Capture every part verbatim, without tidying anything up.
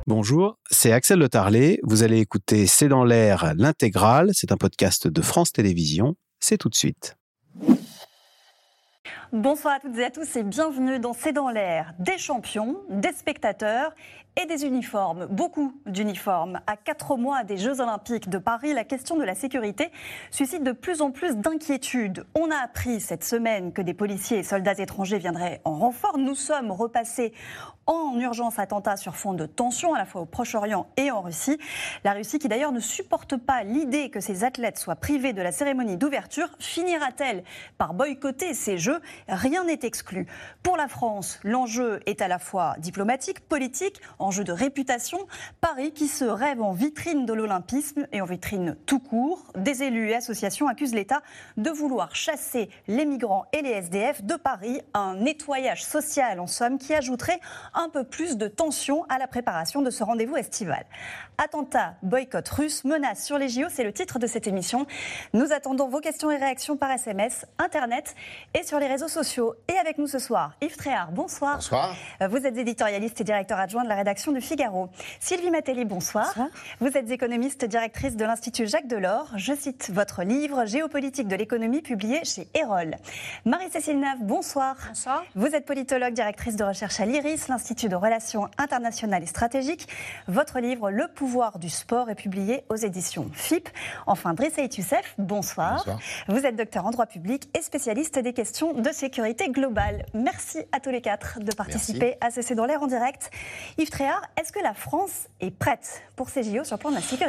Bonjour, c'est Axel Le Tarlet. Vous allez écouter C'est dans l'air, l'intégrale. C'est un podcast de France Télévisions. C'est tout de suite. Bonsoir à toutes et à tous et bienvenue dans C'est dans l'air. Des champions, des spectateurs et des uniformes, beaucoup d'uniformes. À quatre mois des Jeux Olympiques de Paris, la question de la sécurité suscite de plus en plus d'inquiétudes. On a appris cette semaine que des policiers et soldats étrangers viendraient en renfort. Nous sommes repassés en urgence attentat sur fond de tension, à la fois au Proche-Orient et en Russie. La Russie qui d'ailleurs ne supporte pas l'idée que ses athlètes soient privés de la cérémonie d'ouverture. Finira-t-elle par boycotter ces Jeux ? Rien n'est exclu. Pour la France, l'enjeu est à la fois diplomatique, politique, enjeu de réputation. Paris qui se rêve en vitrine de l'olympisme et en vitrine tout court. Des élus et associations accusent l'État de vouloir chasser les migrants et les S D F de Paris. Un nettoyage social en somme qui ajouterait un peu plus de tension à la préparation de ce rendez-vous estival. Attentat, boycott russe, menace sur les J O, c'est le titre de cette émission. Nous attendons vos questions et réactions par S M S, Internet et sur les réseaux sociaux. Et avec nous ce soir, Yves Tréhard, bonsoir. Bonsoir. Vous êtes éditorialiste et directeur adjoint de la rédaction du Figaro. Sylvie Matelli, bonsoir. Bonsoir. Vous êtes économiste, directrice de l'Institut Jacques Delors. Je cite votre livre « Géopolitique de l'économie » publié chez Erol. Marie-Cécile Neuve, bonsoir. Bonsoir. Vous êtes politologue, directrice de recherche à l'IRIS, l'Institut de relations internationales et stratégiques. Votre livre « Le pouvoir du sport » est publié aux éditions F I P. Enfin, Driss Saïd Youssef, bonsoir. Bonsoir. Vous êtes docteur en droit public et spécialiste des questions de sécurité globale. Merci à tous les quatre de participer Merci. à ce C'est dans l'air en direct. Yves Tréhard, est-ce que la France est prête pour ces J O sur le plan de la sécurité ?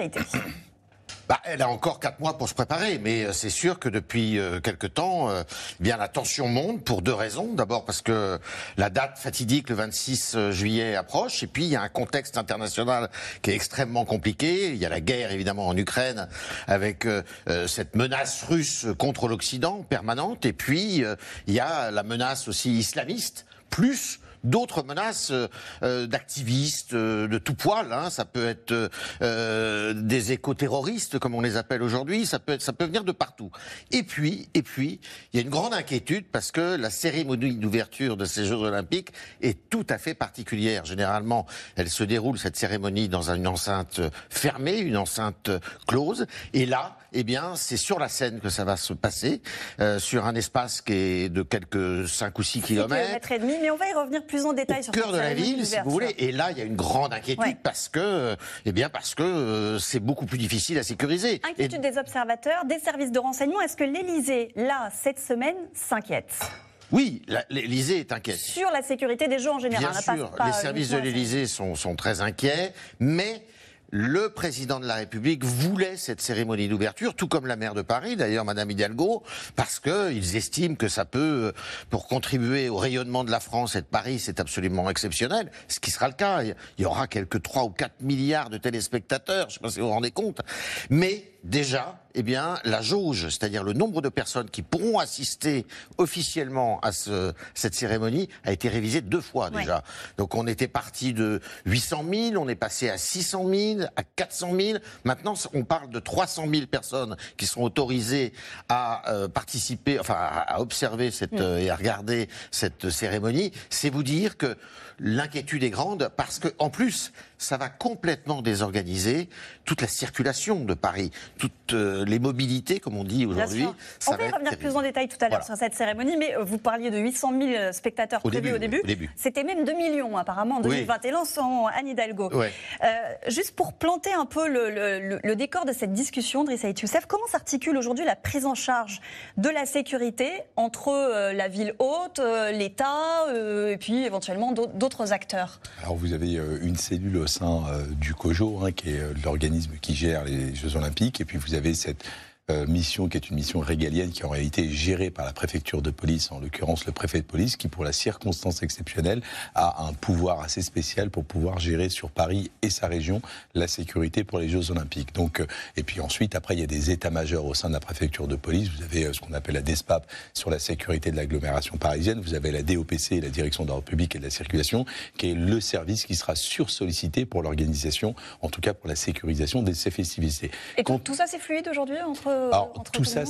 Bah, elle a encore quatre mois pour se préparer, mais c'est sûr que depuis euh, quelque temps, euh, bien la tension monte pour deux raisons. D'abord parce que la date fatidique, le vingt-six juillet, approche, et puis il y a un contexte international qui est extrêmement compliqué. Il y a la guerre évidemment en Ukraine, avec euh, euh, cette menace russe contre l'Occident permanente, et puis euh, il y a la menace aussi islamiste, plus d'autres menaces euh, d'activistes euh, de tout poil, hein. Ça peut être euh, des éco-terroristes comme on les appelle aujourd'hui, ça peut être, ça peut venir de partout. Et puis, et puis, il y a une grande inquiétude parce que la cérémonie d'ouverture de ces Jeux Olympiques est tout à fait particulière. Généralement, elle se déroule, cette cérémonie, dans une enceinte fermée, une enceinte close. Et là, eh bien, c'est sur la Seine que ça va se passer, euh, sur un espace qui est de quelques cinq ou six kilomètres. et demi, mais on va y revenir plus en détail au sur cœur de la ville, si vous voulez. Et là, il y a une grande inquiétude ouais. parce que, eh bien, parce que euh, c'est beaucoup plus difficile à sécuriser. Inquiétude et... des observateurs, des services de renseignement. Est-ce que l'Élysée, là, cette semaine, s'inquiète ? Oui, l'Élysée est inquiète. Sur la sécurité des Jeux en général. Bien sûr, pas, pas les services de l'Élysée sont, sont très inquiets, mais le président de la République voulait cette cérémonie d'ouverture, tout comme la maire de Paris, d'ailleurs, Madame Hidalgo, parce qu'ils estiment que ça peut, pour contribuer au rayonnement de la France et de Paris, c'est absolument exceptionnel, ce qui sera le cas. Il y aura quelques trois ou quatre milliards de téléspectateurs, je ne sais pas si vous vous rendez compte, mais déjà, eh bien, la jauge, c'est-à-dire le nombre de personnes qui pourront assister officiellement à ce, cette cérémonie, a été révisée deux fois déjà. Ouais. Donc on était parti de huit cent mille, on est passé à six cent mille, à quatre cent mille. Maintenant, on parle de trois cent mille personnes qui sont autorisées à euh, participer, enfin à, à observer cette, euh, et à regarder cette cérémonie. C'est vous dire que l'inquiétude est grande parce que, en plus, ça va complètement désorganiser toute la circulation de Paris, toutes euh, les mobilités, comme on dit aujourd'hui. On va y revenir plus en détail tout à l'heure voilà. sur cette cérémonie, mais vous parliez de huit cent mille spectateurs au prévus début, au début. Au début. C'était même deux millions apparemment en deux mille vingt et un, oui. sans Anne Hidalgo. Ouais. Euh, juste pour planter un peu le, le, le décor de cette discussion, Driss Saïd Youssef, comment s'articule aujourd'hui la prise en charge de la sécurité entre euh, la ville haute, euh, l'État euh, et puis éventuellement d'autres acteurs ? Alors vous avez euh, une cellule au sein euh, du COJO, hein, qui est euh, l'organisme qui gère les Jeux Olympiques, et puis vous avez cette euh, mission qui est une mission régalienne qui en réalité est gérée par la préfecture de police, en l'occurrence le préfet de police, qui pour la circonstance exceptionnelle a un pouvoir assez spécial pour pouvoir gérer sur Paris et sa région la sécurité pour les Jeux Olympiques. Donc, euh, et puis ensuite, après, il y a des états-majors au sein de la préfecture de police. Vous avez euh, ce qu'on appelle la DESPAP sur la sécurité de l'agglomération parisienne. Vous avez la D O P C, la Direction de l'ordre public et de la circulation, qui est le service qui sera sursollicité pour l'organisation, en tout cas pour la sécurisation de ces festivités. Et Quand... tout ça, c'est fluide aujourd'hui entre Alors, entre tout ça, c'est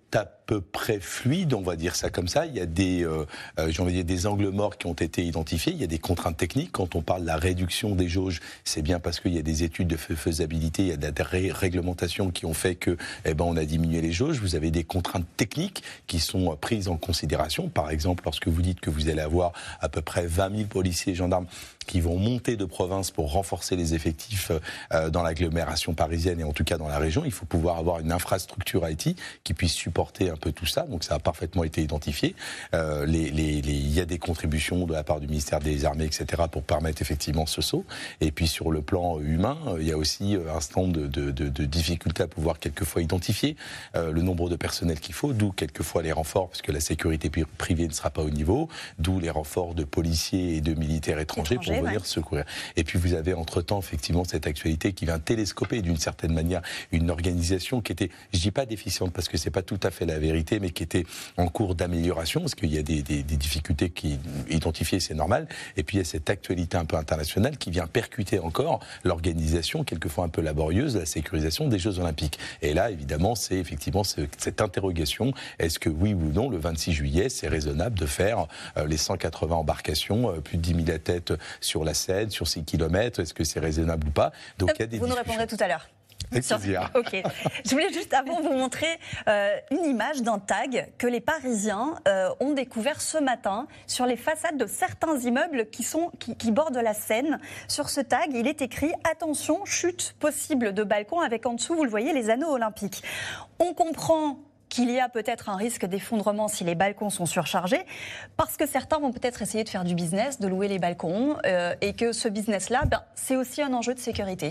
à peu près fluide, on va dire ça comme ça. Il y a des, euh, euh, j'ai envie de dire des angles morts qui ont été identifiés. Il y a des contraintes techniques. Quand on parle de la réduction des jauges, c'est bien parce qu'il y a des études de faisabilité, il y a des ré- réglementations qui ont fait que, eh ben, on a diminué les jauges. Vous avez des contraintes techniques qui sont prises en considération. Par exemple, lorsque vous dites que vous allez avoir à peu près vingt mille policiers et gendarmes qui vont monter de province pour renforcer les effectifs euh, dans l'agglomération parisienne et en tout cas dans la région, il faut pouvoir avoir une infrastructure I T qui puisse supporter un peu tout ça. Donc ça a parfaitement été identifié. Euh, les, les, les, il y a des contributions de la part du ministère des Armées, et cetera, pour permettre effectivement ce saut. Et puis sur le plan humain, euh, il y a aussi un certain nombre de, de, de, de difficultés à pouvoir quelquefois identifier euh, le nombre de personnel qu'il faut, d'où quelquefois les renforts, parce que la sécurité privée ne sera pas au niveau, d'où les renforts de policiers et de militaires étrangers, étrangers pour venir ouais. secourir. Et puis vous avez entre-temps effectivement cette actualité qui vient télescoper d'une certaine manière une organisation qui était, je dis pas déficiente parce que c'est pas tout à fait la vérité, mais qui était en cours d'amélioration, parce qu'il y a des, des, des difficultés qui identifiées, c'est normal. Et puis il y a cette actualité un peu internationale qui vient percuter encore l'organisation, quelquefois un peu laborieuse, de la sécurisation des Jeux Olympiques. Et là, évidemment, c'est effectivement cette interrogation, est-ce que oui ou non, le vingt-six juillet, c'est raisonnable de faire euh, les cent quatre-vingts embarcations, euh, plus de dix mille têtes sur la Seine, sur six kilomètres, est-ce que c'est raisonnable ou pas? Donc, il y a des Vous nous répondrez tout à l'heure. Ok. Je voulais juste avant vous montrer euh, une image d'un tag que les Parisiens euh, ont découvert ce matin sur les façades de certains immeubles qui, sont, qui, qui bordent la Seine. Sur ce tag, il est écrit « Attention, chute possible de balcon » avec en dessous, vous le voyez, les anneaux olympiques. On comprend qu'il y a peut-être un risque d'effondrement si les balcons sont surchargés, parce que certains vont peut-être essayer de faire du business, de louer les balcons, euh, et que ce business-là, ben, c'est aussi un enjeu de sécurité.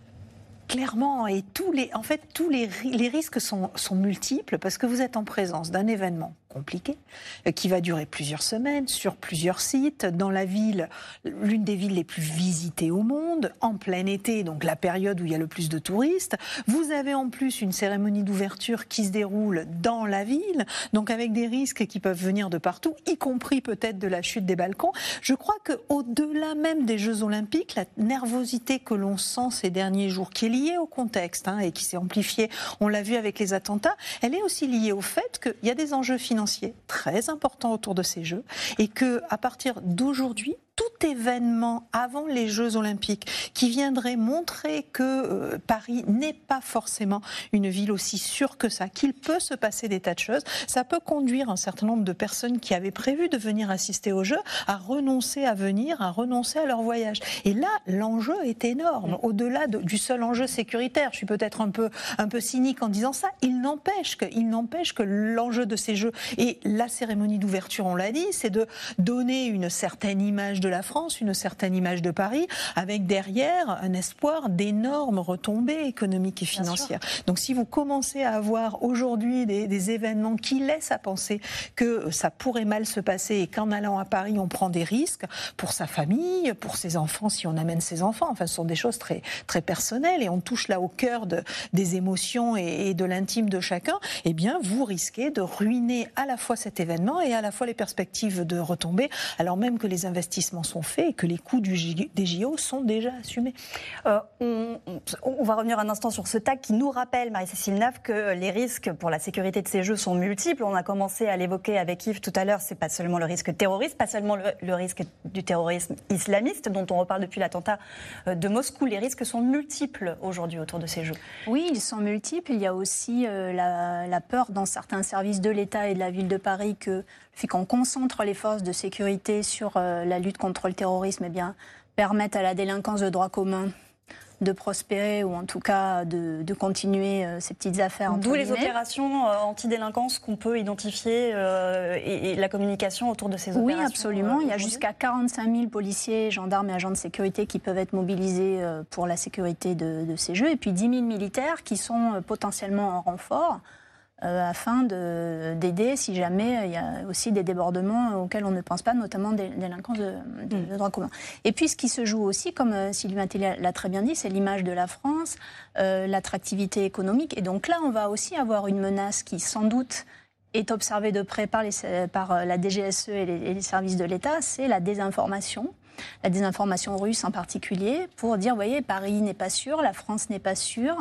Clairement, et tous les, en fait, tous les, les risques sont, sont multiples parce que vous êtes en présence d'un événement compliqué qui va durer plusieurs semaines sur plusieurs sites dans la ville, l'une des villes les plus visitées au monde, en plein été, donc la période où il y a le plus de touristes. Vous avez en plus une cérémonie d'ouverture qui se déroule dans la ville, donc avec des risques qui peuvent venir de partout, y compris peut-être de la chute des balcons. Je crois qu'au-delà même des Jeux Olympiques, la nervosité que l'on sent ces derniers jours, qui est liée au contexte hein, et qui s'est amplifiée, on l'a vu avec les attentats, elle est aussi liée au fait qu'il y a des enjeux financiers très importants autour de ces Jeux et que à partir d'aujourd'hui, tout événement avant les Jeux Olympiques qui viendrait montrer que euh, Paris n'est pas forcément une ville aussi sûre que ça, qu'il peut se passer des tas de choses, ça peut conduire un certain nombre de personnes qui avaient prévu de venir assister aux Jeux à renoncer à venir, à renoncer à leur voyage. Et là, l'enjeu est énorme, au-delà de, du seul enjeu sécuritaire. Je suis peut-être un peu, un peu cynique en disant ça. Il n'empêche que, il n'empêche que l'enjeu de ces Jeux et la cérémonie d'ouverture, on l'a dit, c'est de donner une certaine image de la France, une certaine image de Paris, avec derrière un espoir d'énormes retombées économiques et financières. Donc si vous commencez à avoir aujourd'hui des, des événements qui laissent à penser que ça pourrait mal se passer et qu'en allant à Paris, on prend des risques pour sa famille, pour ses enfants, si on amène ses enfants, enfin ce sont des choses très, très personnelles et on touche là au cœur de, des émotions et, et de l'intime de chacun, eh bien vous risquez de ruiner à la fois cet événement et à la fois les perspectives de retombées, alors même que les investissements sont faits et que les coûts du J, des J O sont déjà assumés. Euh, on, on, on va revenir un instant sur ce tag qui nous rappelle, Marie-Cécile Nave, que les risques pour la sécurité de ces Jeux sont multiples. On a commencé à l'évoquer avec Yves tout à l'heure, c'est pas seulement le risque terroriste, pas seulement le, le risque du terrorisme islamiste dont on reparle depuis l'attentat de Moscou. Les risques sont multiples aujourd'hui autour de ces Jeux. Oui, ils sont multiples. Il y a aussi euh, la, la peur dans certains services de l'État et de la ville de Paris que le fait qu'on concentre les forces de sécurité sur euh, la lutte contre le terrorisme, eh bien, permettent à la délinquance de droit commun de prospérer ou en tout cas de, de continuer euh, ces petites affaires. D'où les opérations euh, anti-délinquance qu'on peut identifier euh, et, et la communication autour de ces opérations. Oui, absolument. Euh, Il y a jusqu'à quarante-cinq mille policiers, gendarmes et agents de sécurité qui peuvent être mobilisés euh, pour la sécurité de, de ces Jeux et puis dix mille militaires qui sont euh, potentiellement en renfort. Euh, afin de, d'aider si jamais euh, il y a aussi des débordements auxquels on ne pense pas, notamment des délinquants de, de, de droit commun. Et puis ce qui se joue aussi, comme euh, Sylvie Mathieu l'a très bien dit, c'est l'image de la France, euh, l'attractivité économique. Et donc là, on va aussi avoir une menace qui, sans doute, est observée de près par, les, par la D G S E et les, et les services de l'État, c'est la désinformation. La désinformation russe en particulier, pour dire, vous voyez, Paris n'est pas sûr, la France n'est pas sûre.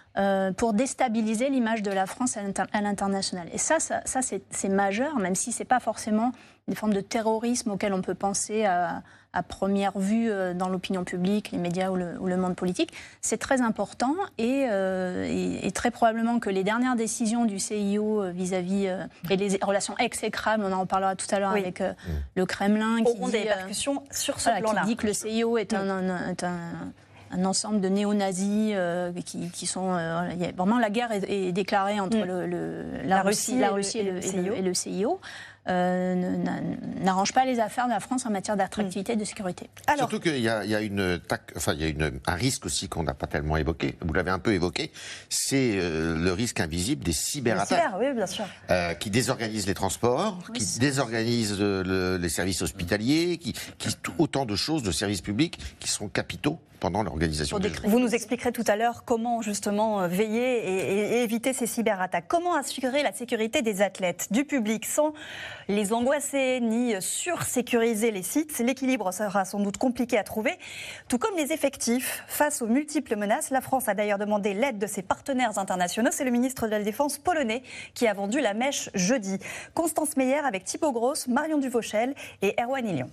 euh, pour déstabiliser l'image de la France à, l'inter- à l'international. Et ça, ça, ça c'est, c'est majeur, même si ce n'est pas forcément des formes de terrorisme auxquelles on peut penser à, à première vue euh, dans l'opinion publique, les médias ou le, ou le monde politique. C'est très important et, euh, et, et très probablement que les dernières décisions du C I O euh, vis-à-vis euh, et les relations exécrables, on en reparlera tout à l'heure oui. avec euh, mmh. le Kremlin, qui auront dit, des répercussions euh, sur ce voilà, plan-là. Qui dit que le C I O est un, un, un, un un ensemble de néo-nazis euh, qui, qui sont... Euh, y a, vraiment, la guerre est, est déclarée entre mmh. le, le, la, la Russie, Russie, la Russie et, le, et, le, et le C I O. Euh, n'arrange pas les affaires de la France en matière d'attractivité mmh. et de sécurité. Alors, surtout qu'il y a, il y a, une, enfin, il y a une, un risque aussi qu'on n'a pas tellement évoqué, vous l'avez un peu évoqué, c'est euh, le risque invisible des cyberattaques. Cyber, oui, bien sûr. Euh, qui désorganisent les transports, oui, qui c'est... désorganisent le, les services hospitaliers, qui, qui autant de choses, de services publics qui sont capitaux pendant l'organisation des Jeux. Vous nous expliquerez tout à l'heure comment justement veiller et, et, et éviter ces cyberattaques. Comment assurer la sécurité des athlètes, du public, sans les angoisser ni sursécuriser les sites. L'équilibre sera sans doute compliqué à trouver, tout comme les effectifs. Face aux multiples menaces, la France a d'ailleurs demandé l'aide de ses partenaires internationaux. C'est le ministre de la Défense polonais qui a vendu la mèche jeudi. Constance Meyer avec Thibaut Gross, Marion Duvauchel et Erwan Illion.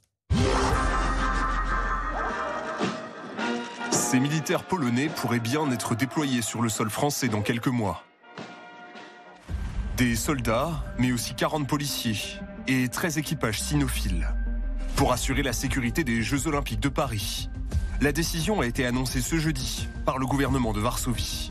Ces militaires polonais pourraient bien être déployés sur le sol français dans quelques mois. Des soldats, mais aussi quarante policiers et treize équipages cynophiles pour assurer la sécurité des Jeux Olympiques de Paris. La décision a été annoncée ce jeudi par le gouvernement de Varsovie.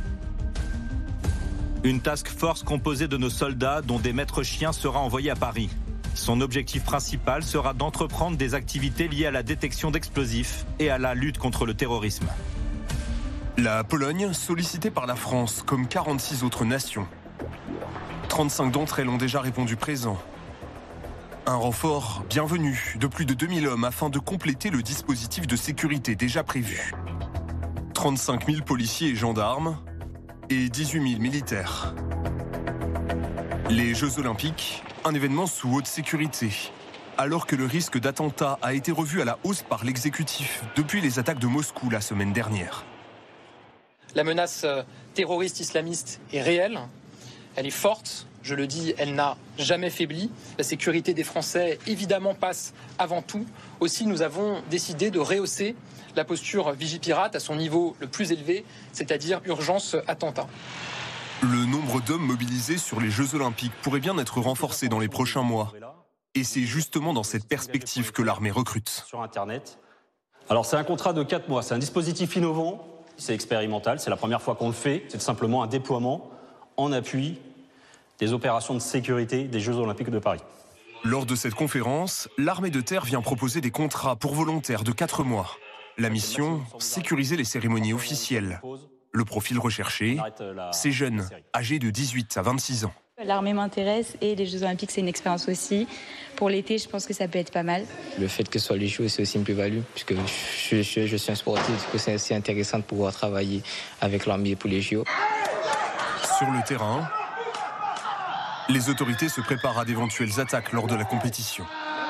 Une task force composée de nos soldats, dont des maîtres chiens, sera envoyée à Paris. Son objectif principal sera d'entreprendre des activités liées à la détection d'explosifs et à la lutte contre le terrorisme. La Pologne, sollicitée par la France comme quarante-six autres nations. trente-cinq d'entre elles ont déjà répondu présent. Un renfort bienvenu de plus de deux mille hommes afin de compléter le dispositif de sécurité déjà prévu. trente-cinq mille policiers et gendarmes et dix-huit mille militaires. Les Jeux Olympiques, un événement sous haute sécurité, alors que le risque d'attentat a été revu à la hausse par l'exécutif depuis les attaques de Moscou la semaine dernière. La menace terroriste islamiste est réelle, elle est forte, je le dis, elle n'a jamais faibli. La sécurité des Français, évidemment, passe avant tout. Aussi, nous avons décidé de rehausser la posture Vigipirate à son niveau le plus élevé, c'est-à-dire urgence attentat. Le nombre d'hommes mobilisés sur les Jeux Olympiques pourrait bien être renforcé dans les prochains mois. Et c'est justement dans cette perspective que l'armée recrute. Sur Internet. Alors c'est un contrat de quatre mois, c'est un dispositif innovant, c'est expérimental, c'est la première fois qu'on le fait. C'est simplement un déploiement en appui des opérations de sécurité des Jeux Olympiques de Paris. Lors de cette conférence, l'armée de terre vient proposer des contrats pour volontaires de quatre mois. La mission, sécuriser les cérémonies officielles. Le profil recherché, ces jeunes, âgés de dix-huit à vingt-six ans. L'armée m'intéresse et les Jeux Olympiques, c'est une expérience aussi. Pour l'été, je pense que ça peut être pas mal. Le fait que ce soit les Jeux, c'est aussi une plus-value, puisque je, je, je suis un sportif, du coup c'est assez intéressant de pouvoir travailler avec l'armée pour les Jeux. Sur le terrain, les autorités se préparent à d'éventuelles attaques lors de la compétition.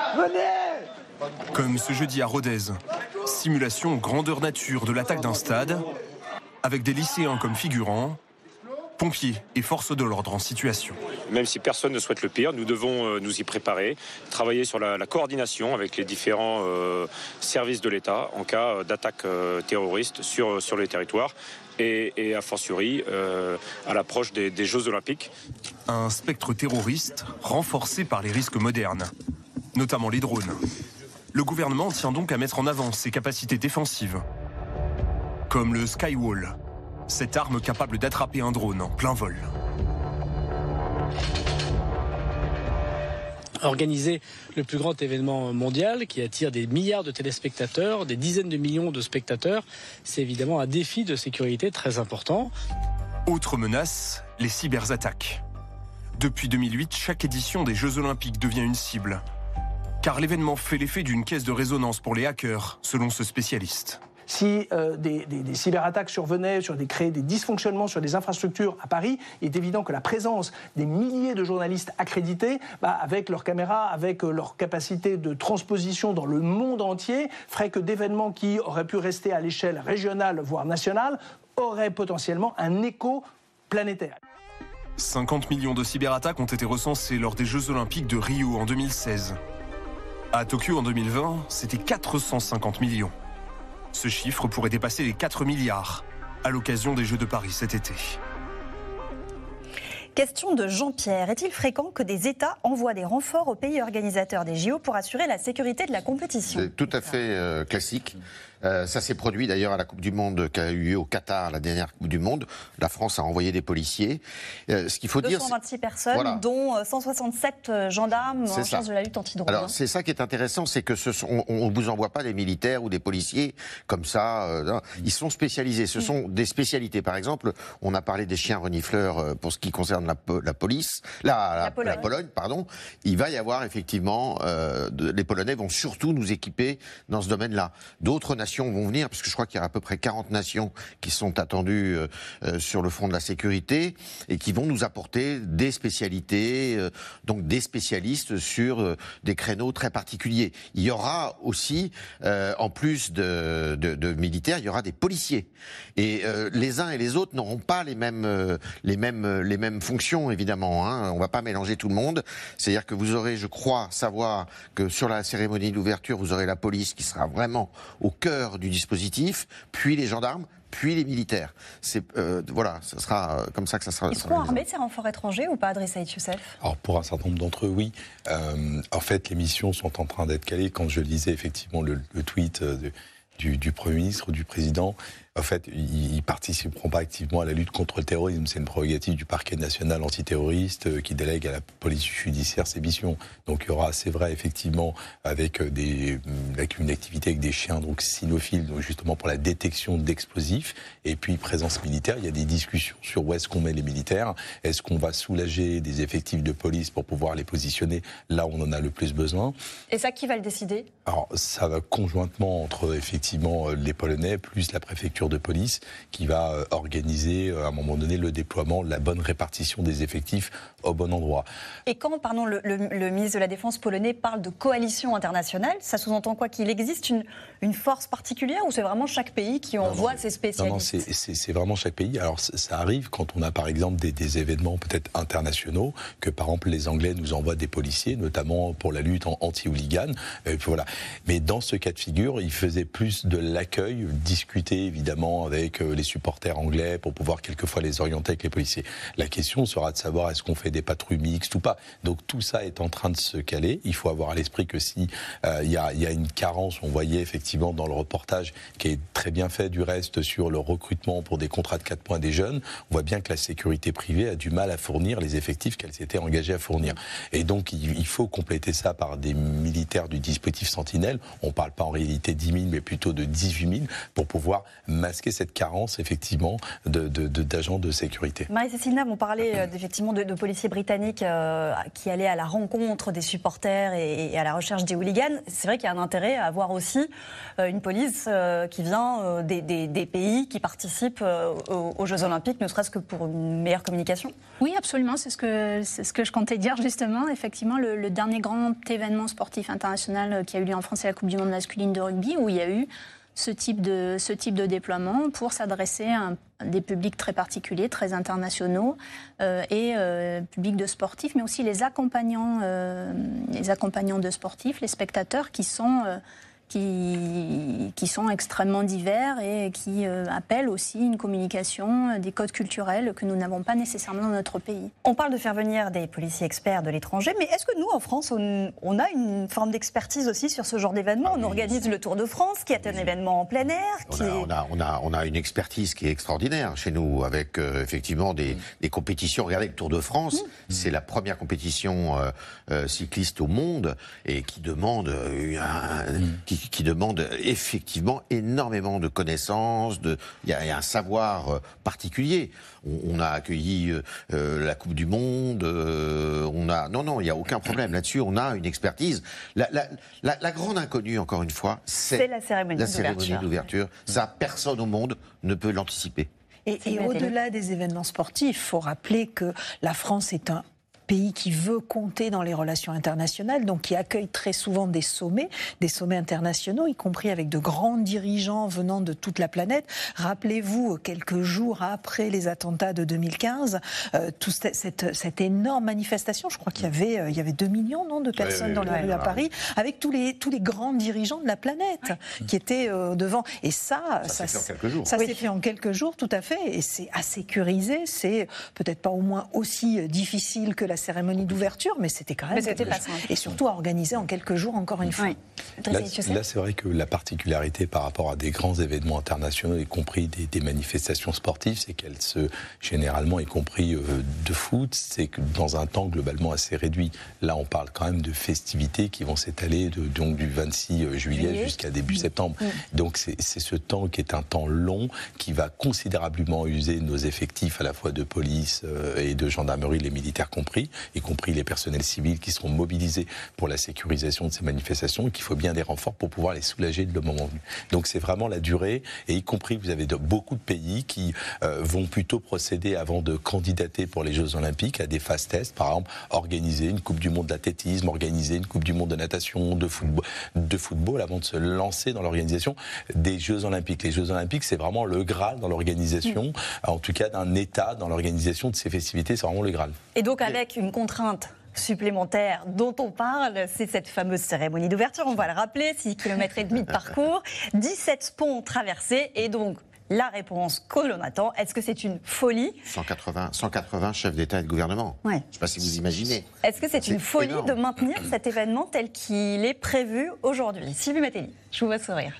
Comme ce jeudi à Rodez, simulation grandeur nature de l'attaque d'un stade, avec des lycéens comme figurants, pompiers et forces de l'ordre en situation. Même si personne ne souhaite le pire, nous devons euh, nous y préparer, travailler sur la, la coordination avec les différents euh, services de l'État en cas d'attaque euh, terroriste sur, sur les territoires et, et a fortiori euh, à l'approche des, des Jeux Olympiques. Un spectre terroriste renforcé par les risques modernes, notamment les drones. Le gouvernement tient donc à mettre en avant ses capacités défensives, comme le Skywall, cette arme capable d'attraper un drone en plein vol. Organiser le plus grand événement mondial qui attire des milliards de téléspectateurs, des dizaines de millions de spectateurs, c'est évidemment un défi de sécurité très important. Autre menace, les cyberattaques. Depuis deux mille huit, chaque édition des Jeux Olympiques devient une cible. Car l'événement fait l'effet d'une caisse de résonance pour les hackers, selon ce spécialiste. Si euh, des, des, des cyberattaques survenaient, sur des, créer des dysfonctionnements sur des infrastructures à Paris, il est évident que la présence des milliers de journalistes accrédités, bah, avec leurs caméras, avec euh, leur capacité de transposition dans le monde entier, ferait que d'événements qui auraient pu rester à l'échelle régionale, voire nationale, aurait potentiellement un écho planétaire. cinquante millions de cyberattaques ont été recensées lors des Jeux Olympiques de Rio en deux mille seize. À Tokyo en deux mille vingt, c'était quatre cent cinquante millions. Ce chiffre pourrait dépasser les quatre milliards à l'occasion des Jeux de Paris cet été. Question de Jean-Pierre. Est-il fréquent que des États envoient des renforts aux pays organisateurs des J O pour assurer la sécurité de la compétition ? C'est tout à fait euh, classique. Euh, ça s'est produit d'ailleurs à la Coupe du Monde qui a eu lieu au Qatar, la dernière Coupe du Monde. La France a envoyé des policiers. Euh, ce qu'il faut dire, deux cent vingt-six personnes, voilà. dont cent soixante-sept gendarmes en charge de la lutte antidrogue. Alors c'est ça qui est intéressant, c'est que ce sont, on ne vous envoie pas des militaires ou des policiers comme ça. Euh, ils sont spécialisés. Ce sont des spécialités. Par exemple, on a parlé des chiens renifleurs pour ce qui concerne la, la police, la, la, la, Pologne. la Pologne, pardon. Il va y avoir effectivement, euh, de, les Polonais vont surtout nous équiper dans ce domaine-là. D'autres nations vont venir, parce que je crois qu'il y a à peu près quarante nations qui sont attendues euh, sur le front de la sécurité et qui vont nous apporter des spécialités, euh, donc des spécialistes sur euh, des créneaux très particuliers. Il y aura aussi, euh, en plus de, de, de militaires, il y aura des policiers. Et euh, les uns et les autres n'auront pas les mêmes, euh, les mêmes, les mêmes fonctions, évidemment. Hein. On ne va pas mélanger tout le monde. C'est-à-dire que vous aurez, je crois, savoir que sur la cérémonie d'ouverture, vous aurez la police qui sera vraiment au cœur du dispositif, puis les gendarmes, puis les militaires. C'est euh, voilà, ce sera comme ça que ça sera. Ils seront armés de ces renforts étrangers ou pas, Driss Saïd Youssef ? Alors pour un certain nombre d'entre eux, oui. Euh, en fait, les missions sont en train d'être calées. Quand je lisais effectivement le, le tweet de, du, du Premier ministre, du Président, en fait, ils ne participeront pas activement à la lutte contre le terrorisme. C'est une prérogative du parquet national antiterroriste qui délègue à la police judiciaire ses missions. Donc il y aura, c'est vrai, effectivement, avec, des, avec une activité avec des chiens donc cynophiles, donc justement pour la détection d'explosifs, et puis présence militaire. Il y a des discussions sur où est-ce qu'on met les militaires. Est-ce qu'on va soulager des effectifs de police pour pouvoir les positionner là où on en a le plus besoin ? Et ça, qui va le décider ? Alors, ça va conjointement entre, effectivement, les Polonais plus la préfecture de police qui va organiser à un moment donné le déploiement, la bonne répartition des effectifs au bon endroit. Et quand, pardon, le, le, le ministre de la Défense polonais parle de coalition internationale, ça sous-entend quoi ? Qu'il existe une, une force particulière ou c'est vraiment chaque pays qui envoie non, non, ses spécialistes ? Non, non, c'est, c'est, c'est vraiment chaque pays. Alors ça arrive quand on a par exemple des, des événements peut-être internationaux, que par exemple les Anglais nous envoient des policiers, notamment pour la lutte anti-hooligan. Euh, voilà. Mais dans ce cas de figure, ils faisaient plus de l'accueil, discuter évidemment avec les supporters anglais pour pouvoir quelquefois les orienter avec les policiers. La question sera de savoir est-ce qu'on fait des patrouilles mixtes ou pas. Donc tout ça est en train de se caler. Il faut avoir à l'esprit que si euh, y a, y a une carence, on voyait effectivement dans le reportage qui est très bien fait du reste sur le recrutement pour des contrats de quatre points des jeunes, on voit bien que la sécurité privée a du mal à fournir les effectifs qu'elle s'était engagée à fournir. Et donc il, il faut compléter ça par des militaires du dispositif Sentinelle. On ne parle pas en réalité dix mille, mais plutôt de dix-huit mille pour pouvoir masquer cette carence effectivement de, de, de, d'agents de sécurité. Marie-Cécile Naves, on parlait effectivement de, de policiers britanniques euh, qui allaient à la rencontre des supporters et, et à la recherche des hooligans. C'est vrai qu'il y a un intérêt à avoir aussi euh, une police euh, qui vient euh, des, des, des pays qui participent euh, aux, aux Jeux Olympiques, ne serait-ce que pour une meilleure communication. Oui, absolument. C'est ce que, c'est ce que je comptais dire justement. Effectivement, le, le dernier grand événement sportif international qui a eu lieu en France, c'est la Coupe du monde masculine de rugby, où il y a eu ce type de, ce type de déploiement pour s'adresser à un, des publics très particuliers, très internationaux, euh, et euh, publics de sportifs, mais aussi les accompagnants, euh, les accompagnants de sportifs, les spectateurs qui sont... Euh, Qui, qui sont extrêmement divers et qui euh, appellent aussi une communication, euh, des codes culturels que nous n'avons pas nécessairement dans notre pays. On parle de faire venir des policiers experts de l'étranger, mais est-ce que nous, en France, on, on a une forme d'expertise aussi sur ce genre d'événement ? On organise le Tour de France, qui est un événement en plein air. Qui on, a, on, a, on, a, on a une expertise qui est extraordinaire chez nous, avec euh, effectivement des, des compétitions. Regardez le Tour de France, mmh. c'est la première compétition euh, euh, cycliste au monde et qui demande euh, un, mmh. qui, qui demande effectivement énormément de connaissances, de, il y a, il y a un savoir euh, particulier. On, on a accueilli euh, la Coupe du Monde, euh, on a, non, non, il n'y a aucun problème là-dessus, on a une expertise. La, la, la, la grande inconnue, encore une fois, c'est, c'est la cérémonie, la d'ouverture. cérémonie d'ouverture. Ça, personne au monde ne peut l'anticiper. Et, et au-delà des événements sportifs, il faut rappeler que la France est un pays qui veut compter dans les relations internationales, donc qui accueille très souvent des sommets, des sommets internationaux, y compris avec de grands dirigeants venant de toute la planète. Rappelez-vous, quelques jours après les attentats de deux mille quinze, euh, toute cette, cette énorme manifestation, je crois qu'il y avait, euh, il y avait deux millions non, de personnes oui, oui, dans les oui, rues oui, à Paris, avec tous les, tous les grands dirigeants de la planète oui. qui étaient euh, devant. Et ça, ça, ça s'est fait en quelques jours. Ça oui. s'est fait en quelques jours, tout à fait. Et c'est à sécuriser. C'est peut-être pas au moins aussi difficile que la cérémonie d'ouverture, mais c'était quand même. Mais c'était pas simple. Et surtout à organiser en quelques jours, encore une fois. Oui. Là, là c'est vrai que la particularité par rapport à des grands événements internationaux, y compris des, des manifestations sportives, c'est qu'elles se, généralement, y compris euh, de foot, c'est que dans un temps globalement assez réduit. Là, on parle quand même de festivités qui vont s'étaler de, donc du vingt-six juillet jusqu'à début mmh. septembre. Mmh. Donc c'est, c'est ce temps qui est un temps long, qui va considérablement user nos effectifs à la fois de police euh, et de gendarmerie, les militaires compris, y compris les personnels civils qui seront mobilisés pour la sécurisation de ces manifestations, et qu'il faut bien des renforts pour pouvoir les soulager le moment venu. Donc c'est vraiment la durée, et y compris vous avez de, beaucoup de pays qui euh, vont plutôt procéder avant de candidater pour les Jeux Olympiques à des phases tests, par exemple organiser une Coupe du Monde d'athlétisme, organiser une Coupe du Monde de natation, de football, de football avant de se lancer dans l'organisation des Jeux Olympiques. Les Jeux Olympiques, c'est vraiment le Graal dans l'organisation, mmh. en tout cas d'un État dans l'organisation de ces festivités, c'est vraiment le Graal. Et donc avec une contrainte supplémentaire dont on parle, c'est cette fameuse cérémonie d'ouverture, on va le rappeler, six kilomètres et demi de parcours, dix-sept ponts traversés, et donc la réponse que l'on attend, est-ce que c'est une folie ? cent quatre-vingts, cent quatre-vingts chefs d'État et de gouvernement. Ouais. Je ne sais pas si vous imaginez. Est-ce que c'est, c'est une folie énorme. De maintenir cet événement tel qu'il est prévu aujourd'hui ? Sylvie Matteli, je vous vois sourire.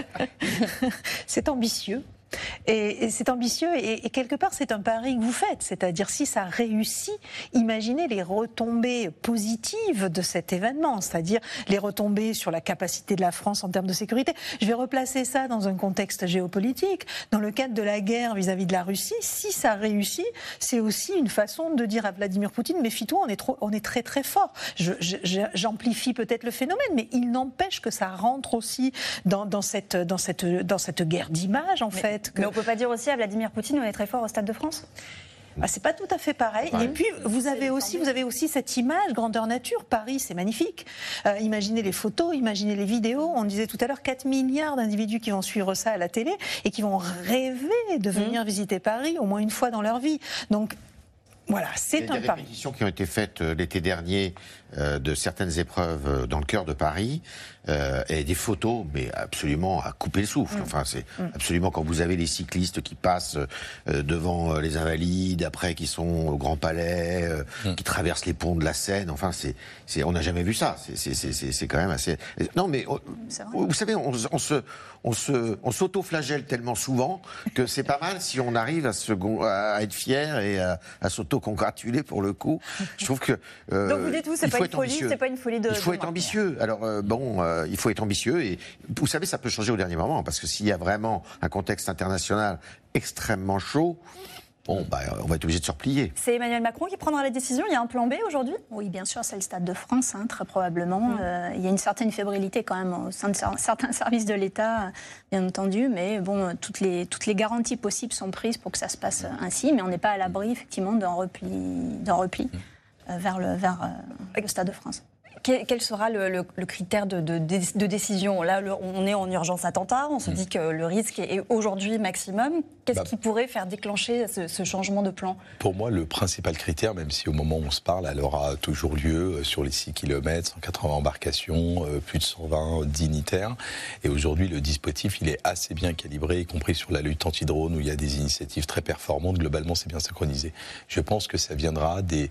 C'est ambitieux. Et, et c'est ambitieux et, et quelque part c'est un pari que vous faites, c'est-à-dire si ça réussit, imaginez les retombées positives de cet événement, c'est-à-dire les retombées sur la capacité de la France en termes de sécurité. Je vais replacer ça dans un contexte géopolitique, dans le cadre de la guerre vis-à-vis de la Russie. Si ça réussit, c'est aussi une façon de dire à Vladimir Poutine, méfie-toi, on est trop, on est très très fort. Je, je, j'amplifie peut-être le phénomène, mais il n'empêche que ça rentre aussi dans, dans cette, dans cette, dans cette guerre d'image en mais, fait. Que... Mais on ne peut pas dire aussi à Vladimir Poutine on est très fort au Stade de France ? Bah, c'est pas tout à fait pareil. Ouais. Et puis vous avez aussi, vous avez aussi cette image grandeur nature. Paris, c'est magnifique. Euh, imaginez les photos, imaginez les vidéos. On disait tout à l'heure quatre milliards d'individus qui vont suivre ça à la télé et qui vont rêver de venir mmh. visiter Paris au moins une fois dans leur vie. Donc voilà, c'est un pari. Il y a des répétitions qui ont été faites l'été dernier euh, de certaines épreuves dans le cœur de Paris euh, et des photos, mais absolument à couper le souffle. Mmh. Enfin, c'est mmh. absolument quand vous avez les cyclistes qui passent euh, devant les Invalides, après qui sont au Grand Palais, euh, mmh. qui traversent les ponts de la Seine. Enfin, c'est, c'est on n'a jamais vu ça. C'est, c'est, c'est, c'est, c'est quand même assez. Non, mais on, vous savez, on, on se, on se, on s'auto-flagelle tellement souvent que c'est pas mal si on arrive à se, à être fier et à, à s'auto-congratuler pour le coup. Je trouve que. Euh, Donc vous dites tout, c'est pas une folie, ambitieux. C'est pas une folie de. Il faut de être ambitieux. Alors euh, bon, euh, il faut être ambitieux et vous savez, ça peut changer au dernier moment parce que s'il y a vraiment un contexte international extrêmement chaud. Bon, bah, on va être obligé de se replier. C'est Emmanuel Macron qui prendra la décision. Il y a un plan B aujourd'hui ? Oui, bien sûr, c'est le Stade de France, hein, très probablement. Mmh. Euh, il y a une certaine fébrilité quand même au sein de certains services de l'État, bien entendu, mais bon, toutes les, toutes les garanties possibles sont prises pour que ça se passe ainsi, mais on n'est pas à l'abri, effectivement, d'un repli, d'un repli mmh. euh, vers, le, vers euh, le Stade de France. Quel sera le, le, le critère de, de, de décision ? Là, le, on est en urgence attentat, on se mmh. dit que le risque est aujourd'hui maximum. Qu'est-ce bah, qui pourrait faire déclencher ce, ce changement de plan ? Pour moi, le principal critère, même si au moment où on se parle, elle aura toujours lieu sur les six kilomètres, cent quatre-vingts embarcations, plus de cent vingt dignitaires. Et aujourd'hui, le dispositif, il est assez bien calibré, y compris sur la lutte anti-drone, où il y a des initiatives très performantes. Globalement, c'est bien synchronisé. Je pense que ça viendra des...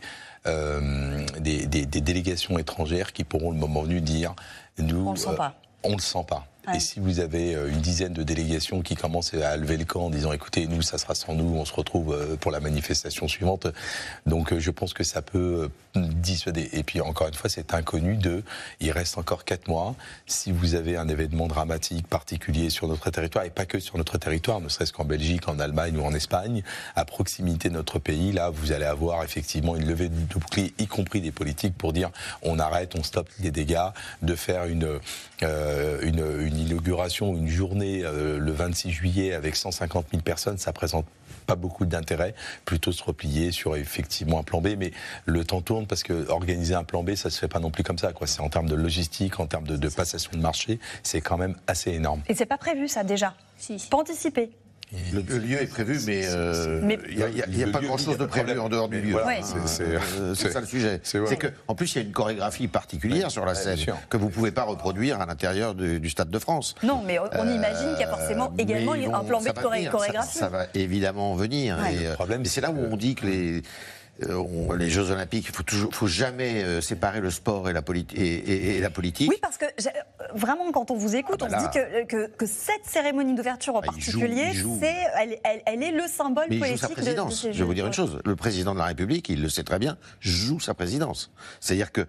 Euh, des, des, des délégations étrangères qui pourront le moment venu dire nous, on le sent pas. Euh, on le sent pas. Ouais. Et si vous avez une dizaine de délégations qui commencent à lever le camp en disant écoutez, nous, ça sera sans nous, on se retrouve pour la manifestation suivante. Donc je pense que ça peut dissuader. Et puis encore une fois, c'est inconnu de, il reste encore quatre mois. Si vous avez un événement dramatique particulier sur notre territoire, et pas que sur notre territoire, ne serait-ce qu'en Belgique, en Allemagne ou en Espagne, à proximité de notre pays, là, vous allez avoir effectivement une levée de bouclier, y compris des politiques, pour dire on arrête, on stoppe les dégâts, de faire une, euh, une, une inauguration, une journée euh, le vingt-six juillet avec cent cinquante mille personnes, ça présente pas beaucoup d'intérêt, plutôt se replier sur effectivement un plan B. Mais le temps tourne parce que organiser un plan B, ça se fait pas non plus comme ça, quoi. C'est en termes de logistique, en termes de, de passation de marché, c'est quand même assez énorme. Et c'est pas prévu ça déjà, si. Pas anticipé. Le, le lieu est prévu, mais il euh, n'y a, y a, a pas grand-chose de prévu en dehors du lieu. Voilà, ouais. C'est euh, ça le sujet. C'est qu'en plus, il y a une chorégraphie particulière ouais, sur la scène que vous ne pouvez pas reproduire à l'intérieur du, du Stade de France. Non, mais on, on imagine qu'il y a forcément euh, également vont, un plan B de chorégraphie. Ça, ça va évidemment venir. Ouais. Et, problème, et c'est là où on dit que les... Euh, on, les Jeux Olympiques, il faut toujours, faut jamais euh, séparer le sport et la, politi- et, et, et la politique. Oui, parce que vraiment, quand on vous écoute, ah bah on là, se dit que, que, que cette cérémonie d'ouverture en bah, particulier, il joue, il joue. C'est, elle, elle, elle est le symbole Mais politique il joue sa présidence. de, de ces Jeux. Je vais vous dire une chose, le président de la République, il le sait très bien, joue sa présidence. C'est-à-dire que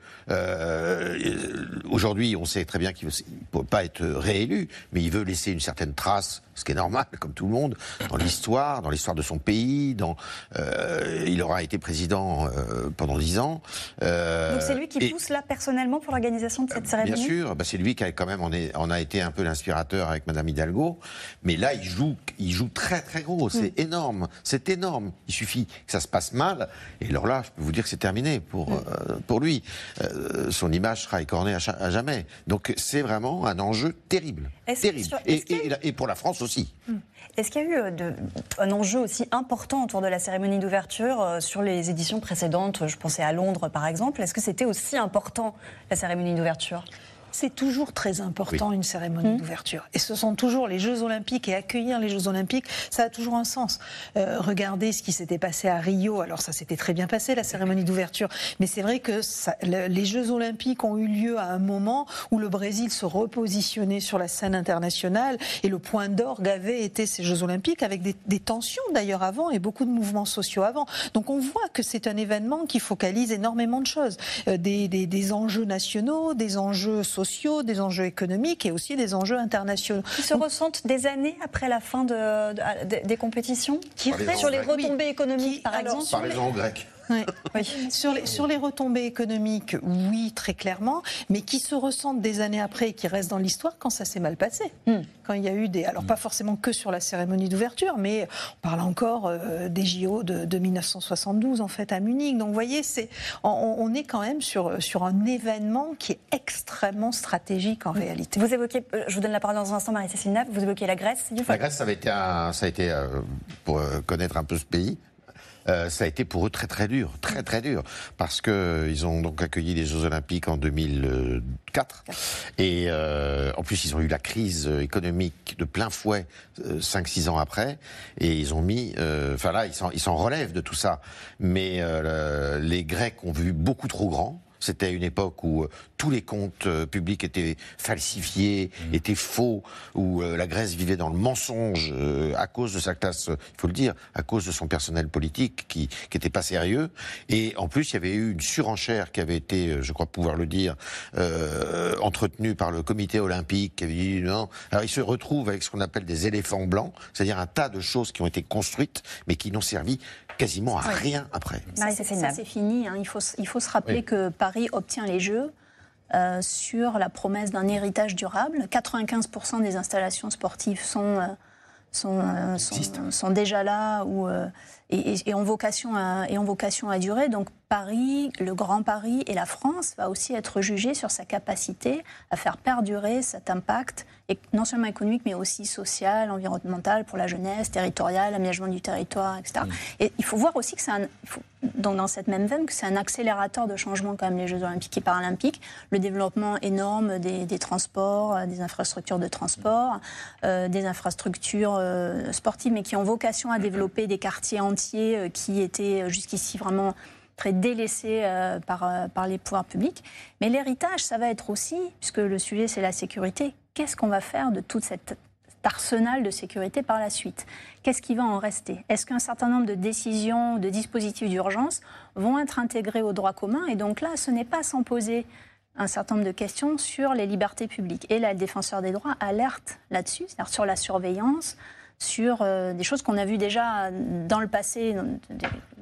euh, aujourd'hui, on sait très bien qu'il ne peut pas être réélu, mais il veut laisser une certaine trace, ce qui est normal, comme tout le monde, dans l'histoire, dans l'histoire de son pays. Dans, euh, il aura été président Euh, pendant dix ans. Euh, Donc c'est lui qui et, pousse là personnellement pour l'organisation de cette euh, cérémonie. Bien sûr, bah c'est lui qui a quand même on, est, on a été un peu l'inspirateur avec Madame Hidalgo, mais là il joue, il joue très très gros, c'est mm. énorme, c'est énorme. Il suffit que ça se passe mal, et alors là je peux vous dire que c'est terminé pour mm. euh, pour lui. Euh, son image sera écornée à, à jamais. Donc c'est vraiment un enjeu terrible, est-ce terrible, sur, et, et, et pour la France aussi. Mm. Est-ce qu'il y a eu de, un enjeu aussi important autour de la cérémonie d'ouverture euh, sur les éditions précédentes? Je pensais à Londres, par exemple. Est-ce que c'était aussi important, la cérémonie d'ouverture? C'est toujours très important, oui. Une cérémonie mmh. d'ouverture. Et ce sont toujours les Jeux Olympiques, et accueillir les Jeux Olympiques, ça a toujours un sens. Euh, regardez ce qui s'était passé à Rio. Alors ça s'était très bien passé, la cérémonie d'ouverture. Mais c'est vrai que ça, le, les Jeux Olympiques ont eu lieu à un moment où le Brésil se repositionnait sur la scène internationale. Et le point d'orgue avait été ces Jeux Olympiques, avec des, des tensions d'ailleurs avant, et beaucoup de mouvements sociaux avant. Donc on voit que c'est un événement qui focalise énormément de choses. Euh, des, des, des enjeux nationaux, des enjeux sociaux, des enjeux économiques et aussi des enjeux internationaux. Qui se Donc, ressentent des années après la fin de, de, de, des compétitions, qui restent sur les retombées oui. économiques, qui, par alors, exemple. Parlez-en aux Grecs. Oui. Oui. Sur, les, sur les retombées économiques, oui, très clairement, mais qui se ressentent des années après et qui restent dans l'histoire quand ça s'est mal passé. Mm. Quand il y a eu des... Alors, pas forcément que sur la cérémonie d'ouverture, mais on parle encore euh, des J O de, de mille neuf cent soixante-douze, en fait, à Munich. Donc, vous voyez, c'est, on, on est quand même sur, sur un événement qui est extrêmement stratégique, en mm. réalité. Vous évoquez, je vous donne la parole dans un instant, Marie-Cécile Nappe, vous évoquez la Grèce. La Grèce, ça avait été, un, ça a été euh, pour euh, connaître un peu ce pays, Euh, ça a été pour eux très très dur, très très dur, parce que ils ont donc accueilli les Jeux Olympiques en deux mille quatre et euh, en plus ils ont eu la crise économique de plein fouet euh, cinq six ans après, et ils ont mis, enfin euh, là ils s'en ils s'en relèvent de tout ça, mais euh, les Grecs ont vu beaucoup trop grand. C'était une époque où euh, tous les comptes euh, publics étaient falsifiés, mmh. étaient faux, où euh, la Grèce vivait dans le mensonge euh, à cause de sa classe, il faut le dire, à cause de son personnel politique qui qui était pas sérieux. Et en plus, il y avait eu une surenchère qui avait été, je crois pouvoir le dire, euh, entretenue par le comité olympique, qui avait dit non. Alors il se retrouve avec ce qu'on appelle des éléphants blancs, c'est-à-dire un tas de choses qui ont été construites, mais qui n'ont servi quasiment à oui. rien après. Ça, c'est, ça, c'est fini. Hein. Il, faut, il faut se rappeler oui. que Paris obtient les Jeux euh, sur la promesse d'un héritage durable. quatre-vingt-quinze pour cent des installations sportives sont, euh, sont, euh, sont, sont déjà là ou, euh, et, et, et, ont vocation à, et ont vocation à durer. Donc Paris, le Grand Paris et la France va aussi être jugés sur sa capacité à faire perdurer cet impact, et non seulement économique, mais aussi social, environnemental, pour la jeunesse, territorial, aménagement du territoire, et cetera. Mmh. Et il faut voir aussi que c'est un, il faut, dans, dans cette même veine, que c'est un accélérateur de changement quand même, les Jeux Olympiques et Paralympiques. Le développement énorme des, des transports, des infrastructures de transport, euh, des infrastructures euh, sportives, mais qui ont vocation à développer des quartiers entiers euh, qui étaient jusqu'ici vraiment très délaissés euh, par, euh, par les pouvoirs publics. Mais l'héritage, ça va être aussi, puisque le sujet c'est la sécurité, qu'est-ce qu'on va faire de tout cet arsenal de sécurité par la suite? Qu'est-ce qui va en rester? Est-ce qu'un certain nombre de décisions, de dispositifs d'urgence vont être intégrés au droit commun? Et donc là, ce n'est pas sans poser un certain nombre de questions sur les libertés publiques. Et là, le défenseur des droits alerte là-dessus, c'est-à-dire sur la surveillance, sur euh, des choses qu'on a vues déjà dans le passé,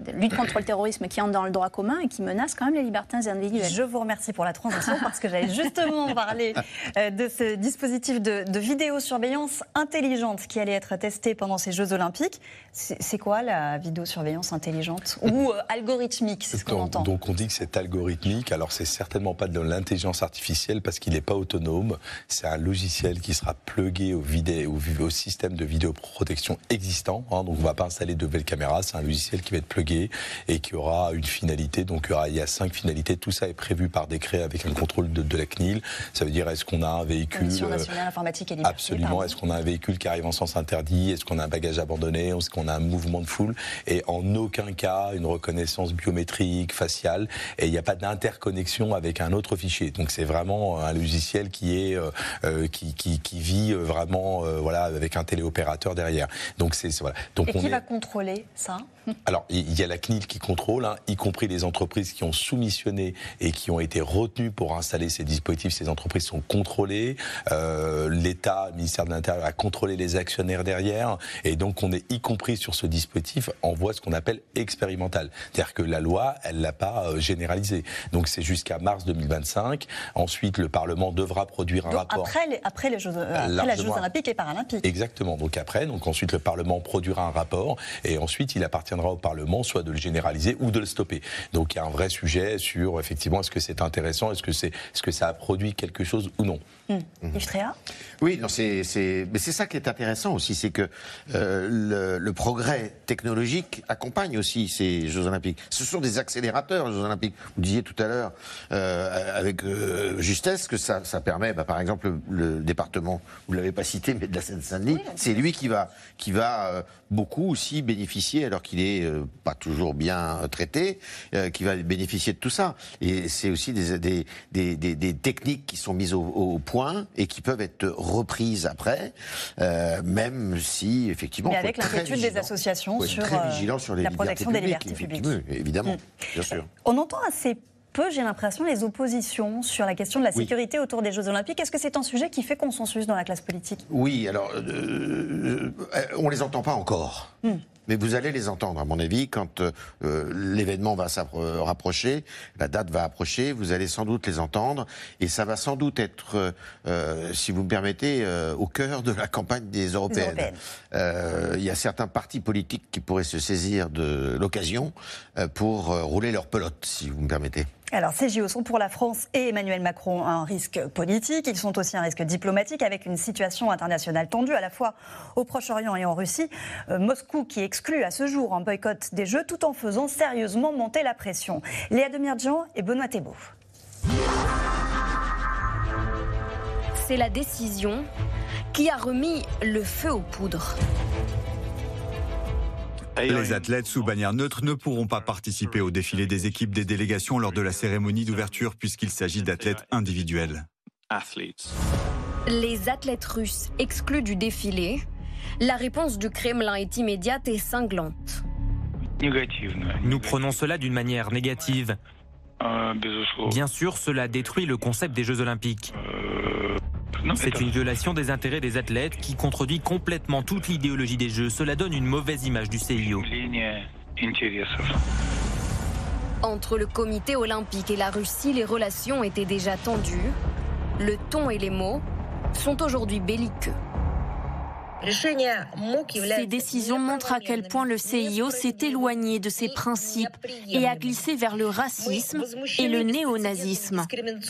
de lutte contre le terrorisme qui entre dans le droit commun et qui menace quand même les libertés individuelles. Je vous remercie pour la transition parce que j'allais justement parler de ce dispositif de, de vidéosurveillance intelligente qui allait être testé pendant ces Jeux Olympiques. C'est, c'est quoi la vidéosurveillance intelligente ou euh, algorithmique, c'est ce qu'on donc, entend. Donc on dit que c'est algorithmique, alors c'est certainement pas de l'intelligence artificielle parce qu'il n'est pas autonome, c'est un logiciel qui sera plugué au, vidé, au, au système de vidéoprotection existant, hein, donc on ne va pas installer de nouvelles caméras, c'est un logiciel qui va être plugué et qui aura une finalité, donc il y, aura, il y a cinq finalités, tout ça est prévu par décret avec un contrôle de, de la C N I L, ça veut dire est-ce qu'on a un véhicule... Commission nationale informatique et liberté. Absolument, est-ce qu'on a un véhicule qui arrive en sens interdit, est-ce qu'on a un bagage abandonné, est-ce qu'on a un mouvement de foule, et en aucun cas une reconnaissance biométrique, faciale, et il n'y a pas d'interconnexion avec un autre fichier. Donc c'est vraiment un logiciel qui est euh, qui, qui, qui vit vraiment euh, voilà avec un téléopérateur derrière. Donc c'est voilà. Donc et qui on va est... contrôler ça? Alors, il y a la C N I L qui contrôle, hein, y compris les entreprises qui ont soumissionné et qui ont été retenues pour installer ces dispositifs. Ces entreprises sont contrôlées. Euh, L'État, le ministère de l'Intérieur, a contrôlé les actionnaires derrière. Et donc, on est, y compris sur ce dispositif, en voie ce qu'on appelle expérimental. C'est-à-dire que la loi, elle l'a pas euh, généralisé. Donc, c'est jusqu'à mars deux mille vingt-cinq. Ensuite, le Parlement devra produire un donc, rapport. Après, les, après, les Jeux, euh, après la Jeux Olympiques et Paralympiques. Exactement. Donc après, donc ensuite, le Parlement produira un rapport. Et ensuite, il appartient au Parlement, soit de le généraliser ou de le stopper. Donc il y a un vrai sujet sur, effectivement, est-ce que c'est intéressant, est-ce que, c'est, est-ce que ça a produit quelque chose ou non. Mmh. Yves Tréhard ? Oui, non, c'est, c'est, mais c'est ça qui est intéressant aussi, c'est que euh, le, le progrès technologique accompagne aussi ces Jeux Olympiques. Ce sont des accélérateurs, les Jeux Olympiques. Vous disiez tout à l'heure, euh, avec euh, justesse, que ça, ça permet, bah, par exemple, le, le département, vous ne l'avez pas cité, mais de la Seine-Saint-Denis, oui, c'est lui qui va, qui va euh, beaucoup aussi bénéficier, alors qu'il est euh, pas toujours bien traité, euh, qui va bénéficier de tout ça. Et c'est aussi des, des, des, des, des techniques qui sont mises au, au point et qui peuvent être reprises après, euh, même si, effectivement... Mais avec l'inquiétude des associations ouais, sur, très vigilant sur les la protection des libertés publiques. Oui, évidemment, mmh. bien sûr. On entend assez peu, j'ai l'impression, les oppositions sur la question de la sécurité oui. autour des Jeux Olympiques. Est-ce que c'est un sujet qui fait consensus dans la classe politique ? Oui, alors, euh, on ne les entend pas encore. Mmh. Mais vous allez les entendre, à mon avis, quand euh, l'événement va se rapprocher, la date va approcher, vous allez sans doute les entendre, et ça va sans doute être, euh, si vous me permettez, euh, au cœur de la campagne des Européennes. Il euh, y a certains partis politiques qui pourraient se saisir de l'occasion euh, pour euh, rouler leur pelote, si vous me permettez. Alors, ces J O sont pour la France et Emmanuel Macron un risque politique. Ils sont aussi un risque diplomatique avec une situation internationale tendue à la fois au Proche-Orient et en Russie. Euh, Moscou qui exclut à ce jour un boycott des Jeux tout en faisant sérieusement monter la pression. Léa Demirjian et Benoît Thébault. C'est la décision qui a remis le feu aux poudres. Les athlètes sous bannière neutre ne pourront pas participer au défilé des équipes des délégations lors de la cérémonie d'ouverture puisqu'il s'agit d'athlètes individuels. Les athlètes russes exclus du défilé. La réponse du Kremlin est immédiate et cinglante. Nous prenons cela d'une manière négative. Bien sûr, cela détruit le concept des Jeux Olympiques. C'est une violation des intérêts des athlètes qui contredit complètement toute l'idéologie des Jeux. Cela donne une mauvaise image du C I O. Entre le comité olympique et la Russie, les relations étaient déjà tendues. Le ton et les mots sont aujourd'hui belliqueux. Ces décisions montrent à quel point le C I O s'est éloigné de ses principes et a glissé vers le racisme et le néonazisme.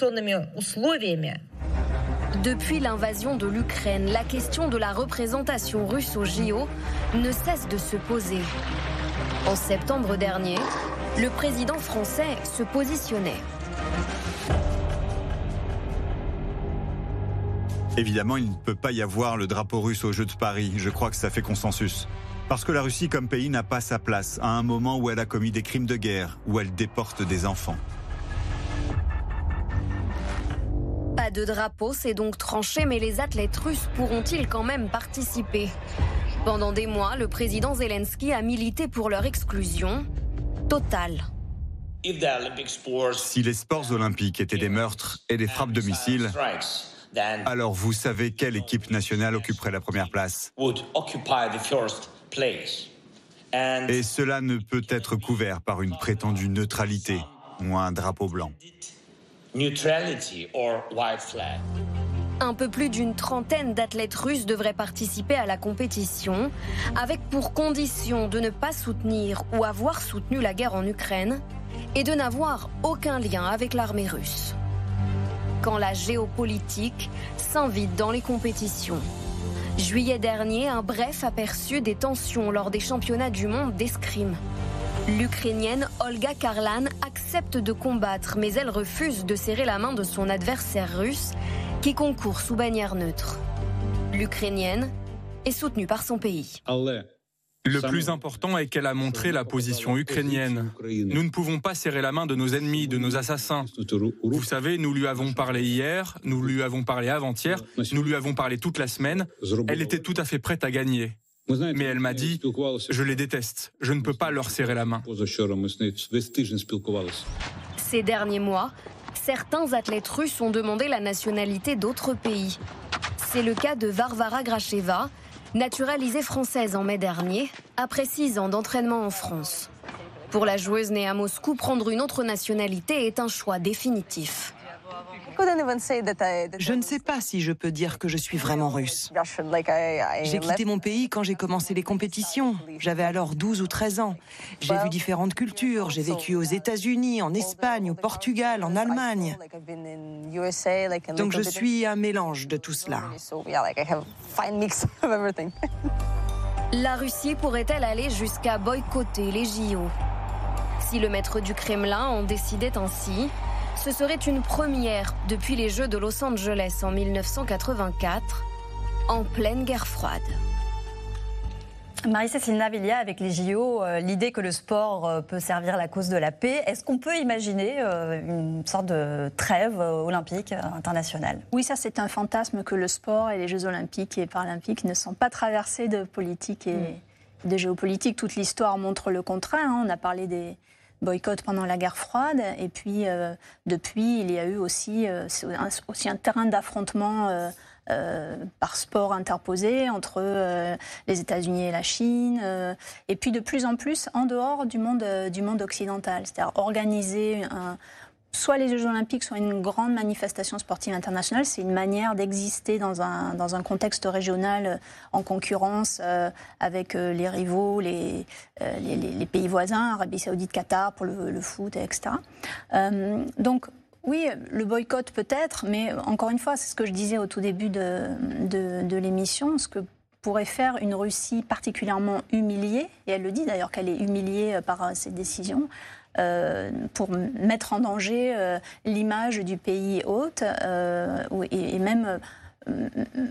Depuis l'invasion de l'Ukraine, la question de la représentation russe aux J O ne cesse de se poser. En septembre dernier, le président français se positionnait. Évidemment, il ne peut pas y avoir le drapeau russe aux Jeux de Paris. Je crois que ça fait consensus. Parce que la Russie comme pays n'a pas sa place à un moment où elle a commis des crimes de guerre, où elle déporte des enfants. Pas de drapeau, c'est donc tranché, mais les athlètes russes pourront-ils quand même participer ? Pendant des mois, le président Zelensky a milité pour leur exclusion totale. Si les sports olympiques étaient des meurtres et des frappes de missiles, alors vous savez quelle équipe nationale occuperait la première place ? Et cela ne peut être couvert par une prétendue neutralité ou un drapeau blanc. Un peu plus d'une trentaine d'athlètes russes devraient participer à la compétition, avec pour condition de ne pas soutenir ou avoir soutenu la guerre en Ukraine et de n'avoir aucun lien avec l'armée russe. Quand la géopolitique s'invite dans les compétitions. Juillet dernier, un bref aperçu des tensions lors des championnats du monde d'escrime. L'Ukrainienne Olga Karlan accepte de combattre, mais elle refuse de serrer la main de son adversaire russe, qui concourt sous bannière neutre. L'Ukrainienne est soutenue par son pays. Le plus important est qu'elle a montré la position ukrainienne. Nous ne pouvons pas serrer la main de nos ennemis, de nos assassins. Vous savez, nous lui avons parlé hier, nous lui avons parlé avant-hier, nous lui avons parlé toute la semaine. Elle était tout à fait prête à gagner. Mais elle m'a dit « Je les déteste, je ne peux pas leur serrer la main ». Ces derniers mois, certains athlètes russes ont demandé la nationalité d'autres pays. C'est le cas de Varvara Gracheva, naturalisée française en mai dernier, après six ans d'entraînement en France. Pour la joueuse née à Moscou, prendre une autre nationalité est un choix définitif. Je ne sais pas si je peux dire que je suis vraiment russe. J'ai quitté mon pays quand j'ai commencé les compétitions. J'avais alors douze ou treize ans. J'ai vu différentes cultures. J'ai vécu aux États-Unis, en Espagne, au Portugal, en Allemagne. Donc je suis un mélange de tout cela. La Russie pourrait-elle aller jusqu'à boycotter les J O? Si le maître du Kremlin en décidait ainsi, ce serait une première depuis les Jeux de Los Angeles en mille neuf cent quatre-vingt-quatre, en pleine guerre froide. Marie-Cécile Navillia, avec les J O, euh, l'idée que le sport euh, peut servir la cause de la paix, est-ce qu'on peut imaginer euh, une sorte de trêve euh, olympique euh, internationale? Oui, ça c'est un fantasme que le sport et les Jeux olympiques et paralympiques ne sont pas traversés de politique et mmh. de géopolitique. Toute l'histoire montre le contraire. Hein. On a parlé des boycott pendant la guerre froide, et puis euh, depuis il y a eu aussi, euh, un, aussi un terrain d'affrontement euh, euh, par sport interposé entre euh, les États-Unis et la Chine, euh, et puis de plus en plus en dehors du monde, euh, du monde occidental, c'est-à-dire organiser un, soit les Jeux olympiques, soit une grande manifestation sportive internationale. C'est une manière d'exister dans un, dans un contexte régional euh, en concurrence euh, avec euh, les rivaux, les, euh, les, les pays voisins, Arabie Saoudite, Qatar pour le, le foot, et cetera. Euh, donc, oui, le boycott peut-être, mais encore une fois, c'est ce que je disais au tout début de, de, de l'émission, ce que pourrait faire une Russie particulièrement humiliée, et elle le dit d'ailleurs qu'elle est humiliée par ces décisions, Euh, pour mettre en danger euh, l'image du pays hôte euh, et, et même euh,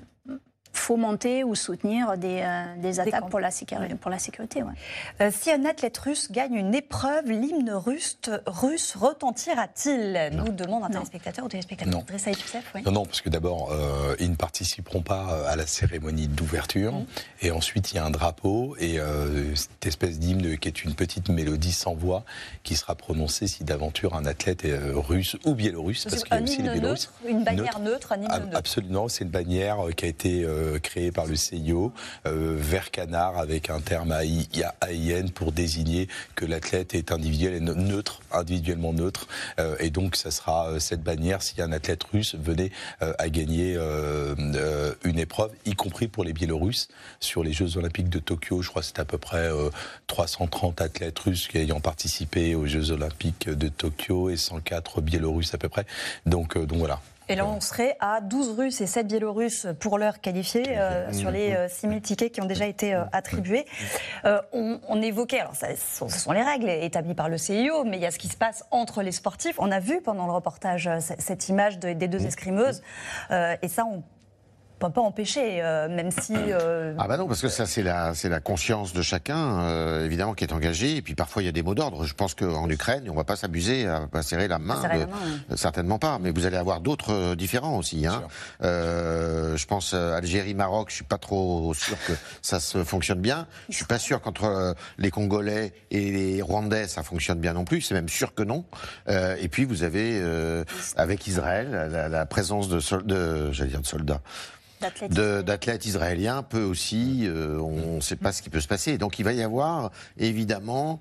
fomenter ou soutenir des, euh, des attaques des pour, la sécurité, pour la sécurité. Ouais. Euh, si un athlète russe gagne une épreuve, l'hymne russe, russe retentira-t-il? Nous demande un téléspectateur ou téléspectateur. Dressa Youssef, oui. Non, non, parce que d'abord, euh, ils ne participeront pas à la cérémonie d'ouverture. Mmh. Et ensuite, il y a un drapeau et euh, cette espèce d'hymne qui est une petite mélodie sans voix qui sera prononcée si d'aventure un athlète est euh, russe ou biélorusse. Parce qu'il y a aussi les Biélorusses. Une bannière neutre, neutre un hymne ah, neutre. Absolument, c'est une bannière qui a été euh, créée par le C I O, euh, vert canard avec un terme A I N pour désigner que l'athlète est individuel et neutre, individuellement neutre. Euh, et donc, ça sera euh, cette bannière si un athlète russe venait euh, à gagner euh, euh, une épreuve, y compris pour les Biélorusses. Sur les Jeux Olympiques de Tokyo, je crois que c'est à peu près euh, trois cent trente athlètes russes qui ayant participé aux Jeux Olympiques de Tokyo et cent quatre Biélorusses à peu près. Donc, euh, donc voilà. Et là, on serait à douze Russes et sept Biélorusses pour l'heure qualifiés euh, sur les euh, six mille tickets qui ont déjà été euh, attribués. Euh, on, on évoquait, alors ça, ce sont les règles établies par le C I O, mais il y a ce qui se passe entre les sportifs. On a vu pendant le reportage cette image de, des deux escrimeuses, euh, et ça, on ne peut pas empêcher, euh, même si... Euh... Ah bah non, parce que ça, c'est la, c'est la conscience de chacun, euh, évidemment, qui est engagée. Et puis parfois, il y a des mots d'ordre. Je pense qu'en Ukraine, on ne va pas s'abuser à, à serrer la main. Serrer de, la main oui. Certainement pas. Mais vous allez avoir d'autres euh, différents aussi. Hein. Euh, je pense euh, Algérie, Maroc, je ne suis pas trop sûr que ça se fonctionne bien. Je ne suis pas sûr qu'entre euh, les Congolais et les Rwandais, ça fonctionne bien non plus. C'est même sûr que non. Euh, et puis, vous avez, euh, avec Israël, la, la présence de, sol, de, j'allais dire de soldats, de, d'athlètes israéliens peut aussi, euh, on ne sait pas ce qui peut se passer. Donc il va y avoir, évidemment,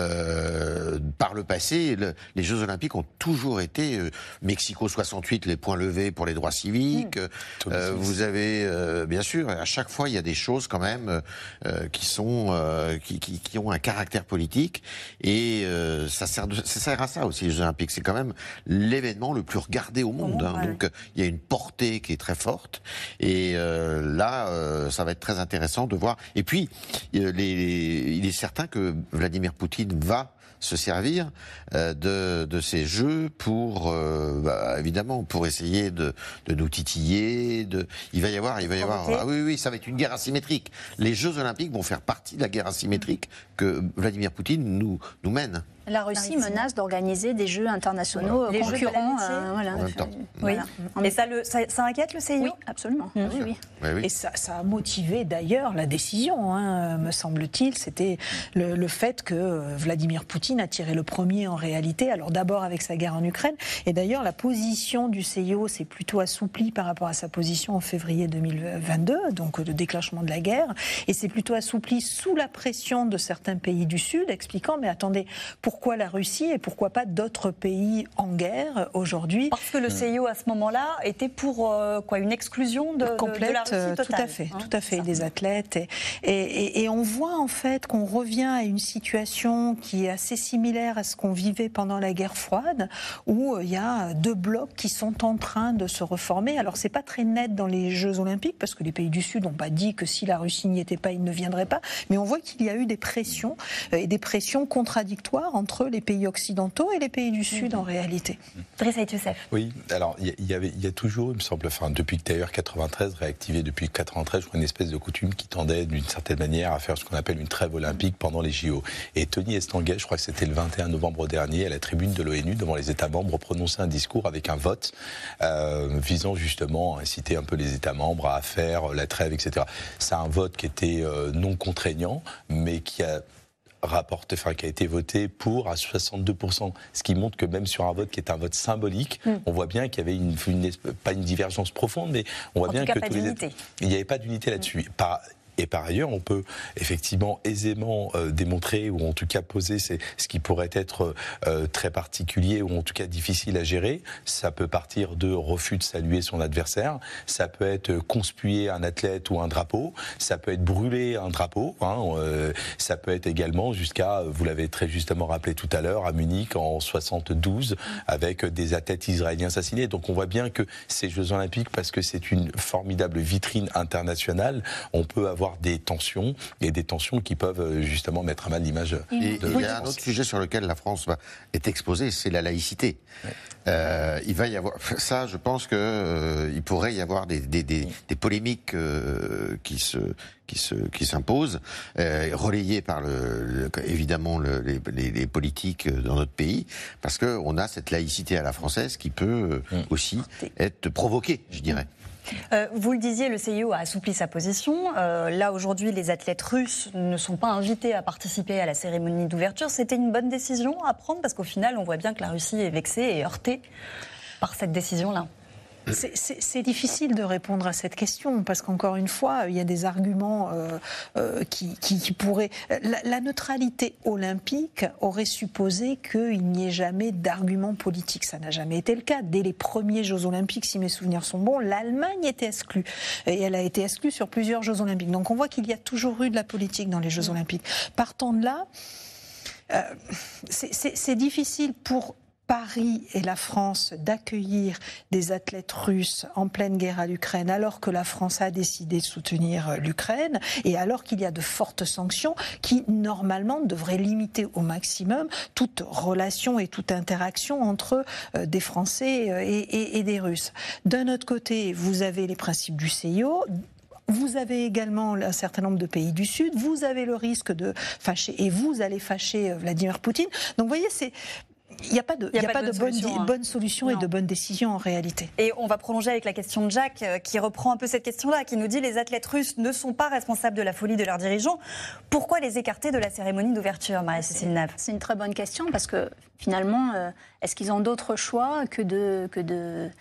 euh, par le passé, le, les Jeux Olympiques ont toujours été, euh, Mexico soixante-huit, les points levés pour les droits civiques, mmh. euh, vous avez, euh, bien sûr, à chaque fois, il y a des choses quand même euh, qui sont, euh, qui, qui, qui ont un caractère politique, et euh, ça, sert de, ça sert à ça aussi, les Jeux Olympiques. C'est quand même l'événement le plus regardé au monde. Hein. Ouais. Donc il y a une portée qui est très forte. Et euh, là, euh, ça va être très intéressant de voir. Et puis, euh, les, les, il est certain que Vladimir Poutine va se servir euh, de, de ces jeux pour, euh, bah, évidemment, pour essayer de, de nous titiller. De... Il va y avoir, il va y avoir. Ah oui, oui, ça va être une guerre asymétrique. Les Jeux Olympiques vont faire partie de la guerre asymétrique que Vladimir Poutine nous nous mène. La Russie menace d'organiser des jeux internationaux les concurrents. Jeux euh, voilà. En même temps. Oui. Voilà. Et ça, le, ça, ça inquiète le C I O ? Oui, absolument. Mmh. Oui, oui. Oui, oui. Et ça, ça a motivé d'ailleurs la décision, hein, me semble-t-il. C'était le, le fait que Vladimir Poutine a tiré le premier en réalité. Alors d'abord avec sa guerre en Ukraine. Et d'ailleurs, la position du C I O s'est plutôt assouplie par rapport à sa position en février deux mille vingt-deux, donc le déclenchement de la guerre. Et c'est plutôt assoupli sous la pression de certains pays du Sud, expliquant, mais attendez, pourquoi la Russie et pourquoi pas d'autres pays en guerre aujourd'hui ? Parce que le C I O à ce moment-là était pour euh, quoi, une exclusion de, complète, de la Russie totale. Tout à fait, hein, tout à fait, des athlètes. Et, et, et on voit en fait qu'on revient à une situation qui est assez similaire à ce qu'on vivait pendant la guerre froide, où il y a deux blocs qui sont en train de se reformer. Alors c'est pas très net dans les Jeux Olympiques, parce que les pays du Sud n'ont pas dit que si la Russie n'y était pas, ils ne viendraient pas. Mais on voit qu'il y a eu des pressions, et des pressions contradictoires entre les pays occidentaux et les pays du Sud, mmh. en réalité. Driss Saïd Youssef. Oui, alors il y, y, avait, il y a toujours, il me semble, enfin, depuis que d'ailleurs quatre-vingt-treize, réactivé depuis quatre-vingt-treize, je crois, une espèce de coutume qui tendait d'une certaine manière à faire ce qu'on appelle une trêve olympique pendant les J O. Et Tony Estanguet, je crois que c'était le vingt et un novembre dernier, à la tribune de l'ONU, devant les États membres, prononçait un discours avec un vote euh, visant justement à inciter un peu les États membres à faire la trêve, et cetera. C'est un vote qui était euh, non contraignant, mais qui a rapporte, enfin, qui a été voté pour à soixante-deux pour cent, ce qui montre que même sur un vote qui est un vote symbolique, mm. on voit bien qu'il y avait une, une, pas une divergence profonde, mais on voit en bien tout cas, que pas tous les d'unité. il n'y avait pas d'unité là-dessus. Mm. Par, Et par ailleurs, on peut effectivement aisément euh, démontrer, ou en tout cas poser c'est, ce qui pourrait être euh, très particulier, ou en tout cas difficile à gérer. Ça peut partir de refus de saluer son adversaire, ça peut être conspuer un athlète ou un drapeau, ça peut être brûler un drapeau, hein, euh, ça peut être également jusqu'à, vous l'avez très justement rappelé tout à l'heure, à Munich en soixante-douze, avec des athlètes israéliens assassinés. Donc on voit bien que ces Jeux Olympiques, parce que c'est une formidable vitrine internationale, on peut avoir des tensions, et des tensions qui peuvent justement mettre à mal l'image. Et de il y a un autre sujet sur lequel la France va, est exposée, c'est la laïcité. Ouais. Euh, il va y avoir ça, je pense que euh, il pourrait y avoir des, des, des, des polémiques euh, qui se qui se qui s'imposent, euh, relayées par le, le évidemment le, les, les, les politiques dans notre pays, parce que on a cette laïcité à la française qui peut euh, aussi être provoquée, je dirais. Euh, vous le disiez, le C I O a assoupli sa position. Euh, là, aujourd'hui, les athlètes russes ne sont pas invités à participer à la cérémonie d'ouverture. C'était une bonne décision à prendre, parce qu'au final, on voit bien que la Russie est vexée et heurtée par cette décision-là. C'est, c'est, c'est difficile de répondre à cette question, parce qu'encore une fois, il y a des arguments euh, euh, qui, qui, qui pourraient... La, la neutralité olympique aurait supposé qu'il n'y ait jamais d'argument politique. Ça n'a jamais été le cas. Dès les premiers Jeux Olympiques, si mes souvenirs sont bons, l'Allemagne était exclue. Et elle a été exclue sur plusieurs Jeux Olympiques. Donc on voit qu'il y a toujours eu de la politique dans les Jeux Olympiques. Partant de là, euh, c'est, c'est, c'est difficile pour Paris et la France d'accueillir des athlètes russes en pleine guerre à l'Ukraine, alors que la France a décidé de soutenir l'Ukraine, et alors qu'il y a de fortes sanctions qui, normalement, devraient limiter au maximum toute relation et toute interaction entre euh, des Français et, et, et des Russes. D'un autre côté, vous avez les principes du C I O. Vous avez également un certain nombre de pays du Sud. Vous avez le risque de fâcher, et vous allez fâcher Vladimir Poutine. Donc, vous voyez, c'est... Il n'y a pas de, y a y a pas de, de bonne, solution, hein. bonne solution et de bonne décision en réalité. Et on va prolonger avec la question de Jacques, euh, qui reprend un peu cette question-là, qui nous dit: les athlètes russes ne sont pas responsables de la folie de leurs dirigeants. Pourquoi les écarter de la cérémonie d'ouverture, Marie-Cécile Nave ? C'est une très bonne question, parce que finalement, euh, est-ce qu'ils ont d'autres choix que de... Que de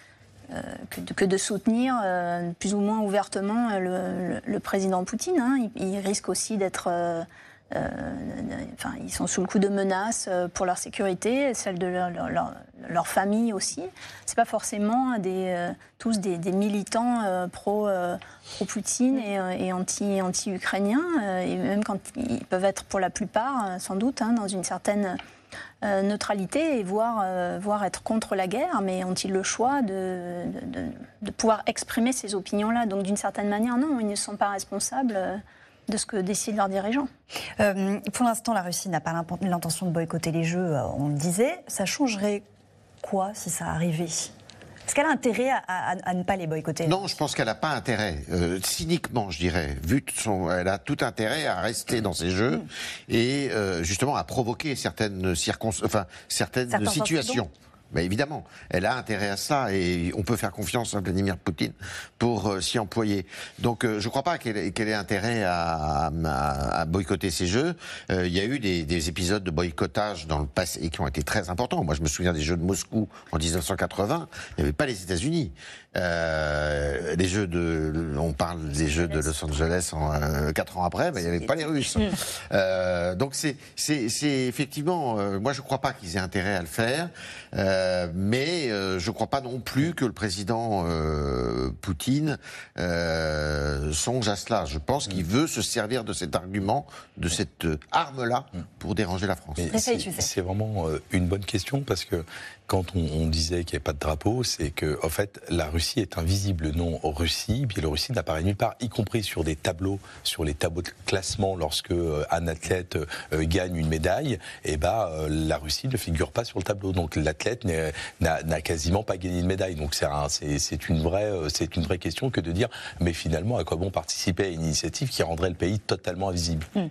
que, de, que de soutenir euh, plus ou moins ouvertement le, le, le président Poutine. Hein. Il, il risque aussi d'être... Euh, euh, enfin, ils sont sous le coup de menaces pour leur sécurité, celle de leur, leur, leur, leur famille aussi. C'est pas forcément des, euh, tous des, des militants euh, pro, euh, pro-Poutine et, et anti, anti-ukrainiens, euh, et même quand ils peuvent être pour la plupart, sans doute, hein, dans une certaine... Euh, neutralité et voire, euh, voire être contre la guerre, mais ont-ils le choix de, de, de, de pouvoir exprimer ces opinions-là? Donc d'une certaine manière, non, ils ne sont pas responsables euh, de ce que décident leurs dirigeants. Euh, pour l'instant, la Russie n'a pas l'intention de boycotter les Jeux, on le disait. Ça changerait quoi si ça arrivait ? Est-ce qu'elle a intérêt à, à, à ne pas les boycotter? Non, je pense qu'elle n'a pas intérêt. Euh, cyniquement, je dirais. Vu son, elle a tout intérêt à rester dans ces jeux mmh. et euh, justement à provoquer certaines, circon, enfin, certaines Certains situations. Mais évidemment, elle a intérêt à ça et on peut faire confiance à Vladimir Poutine pour euh, s'y employer. Donc euh, je ne crois pas qu'elle ait, qu'elle ait intérêt à, à, à boycotter ces jeux. Euh, il y a eu des, des épisodes de boycottage dans le passé qui ont été très importants. Moi je me souviens des Jeux de Moscou en dix-neuf cent quatre-vingts, il n'y avait pas les États-Unis. Euh, les Jeux de, on parle des Jeux de Los Angeles en, euh, quatre ans après, mais il n'y avait pas les Russes. Euh, donc c'est, c'est, c'est effectivement, euh, moi je ne crois pas qu'ils aient intérêt à le faire. Euh, mais euh, je ne crois pas non plus que le président euh, Poutine euh, songe à cela. Je pense qu'il veut se servir de cet argument, de cette euh, arme-là, pour déranger la France. C'est, c'est vraiment euh, une bonne question parce que quand on, on disait qu'il n'y avait pas de drapeau, c'est que en fait, la Russie est invisible. Le nom Russie, Biélorussie n'apparaît nulle part, y compris sur des tableaux, sur les tableaux de classement, lorsque euh, un athlète euh, gagne une médaille, et ben euh, la Russie ne figure pas sur le tableau. Donc l'athlète n'a, n'a quasiment pas gagné une médaille. Donc c'est, un, c'est, c'est une vraie, c'est une vraie question que de dire, mais finalement, à quoi bon participer à une initiative qui rendrait le pays totalement invisible. Mmh.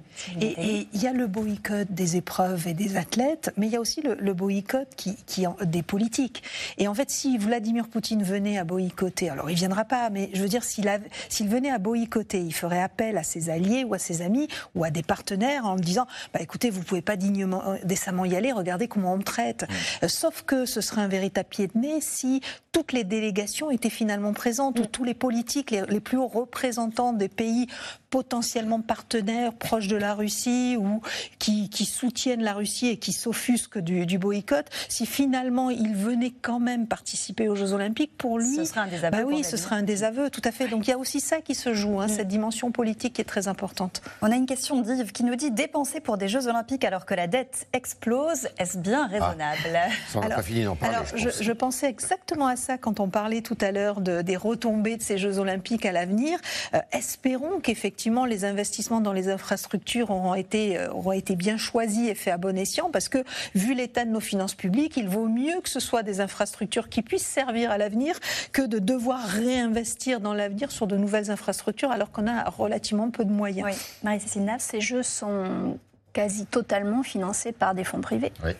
Et il y a le boycott des épreuves et des athlètes, mais il y a aussi le, le boycott qui, qui en, des politiques. Et en fait, si Vladimir Poutine venait à boycotter, alors il ne viendra pas, mais je veux dire, s'il, a, s'il venait à boycotter, il ferait appel à ses alliés ou à ses amis ou à des partenaires en disant, bah, écoutez, vous ne pouvez pas dignement, décemment y aller, regardez comment on me traite. Mmh. Sauf que ce serait un véritable pied de nez si toutes les délégations étaient finalement présentes, mmh. ou tous les politiques, les, les plus hauts représentants des pays potentiellement partenaires proches de la Russie ou qui, qui soutiennent la Russie et qui s'offusquent du, du boycott, si finalement il venait quand même participer aux Jeux Olympiques, pour lui, ce serait un désaveu. Bah oui, ce serait un désaveu, tout à fait. Donc il y a aussi ça qui se joue, hein, mmh. cette dimension politique qui est très importante. On a une question d'Yves qui nous dit: dépenser pour des Jeux Olympiques alors que la dette explose, est-ce bien raisonnable? Ah, ça, on n'a pas fini d'en parler. Alors, je, je, je pensais exactement à ça quand on parlait tout à l'heure de, des retombées de ces Jeux Olympiques à l'avenir. Euh, espérons qu'effectivement les investissements dans les infrastructures auront été, euh, auront été bien choisis et faits à bon escient, parce que vu l'état de nos finances publiques, il vaut mieux que ce soit des infrastructures qui puissent servir à l'avenir que de devoir réinvestir dans l'avenir sur de nouvelles infrastructures alors qu'on a relativement peu de moyens. Oui. Marie-Cécile Naves, ces Jeux sont quasi totalement financés par des fonds privés. Oui.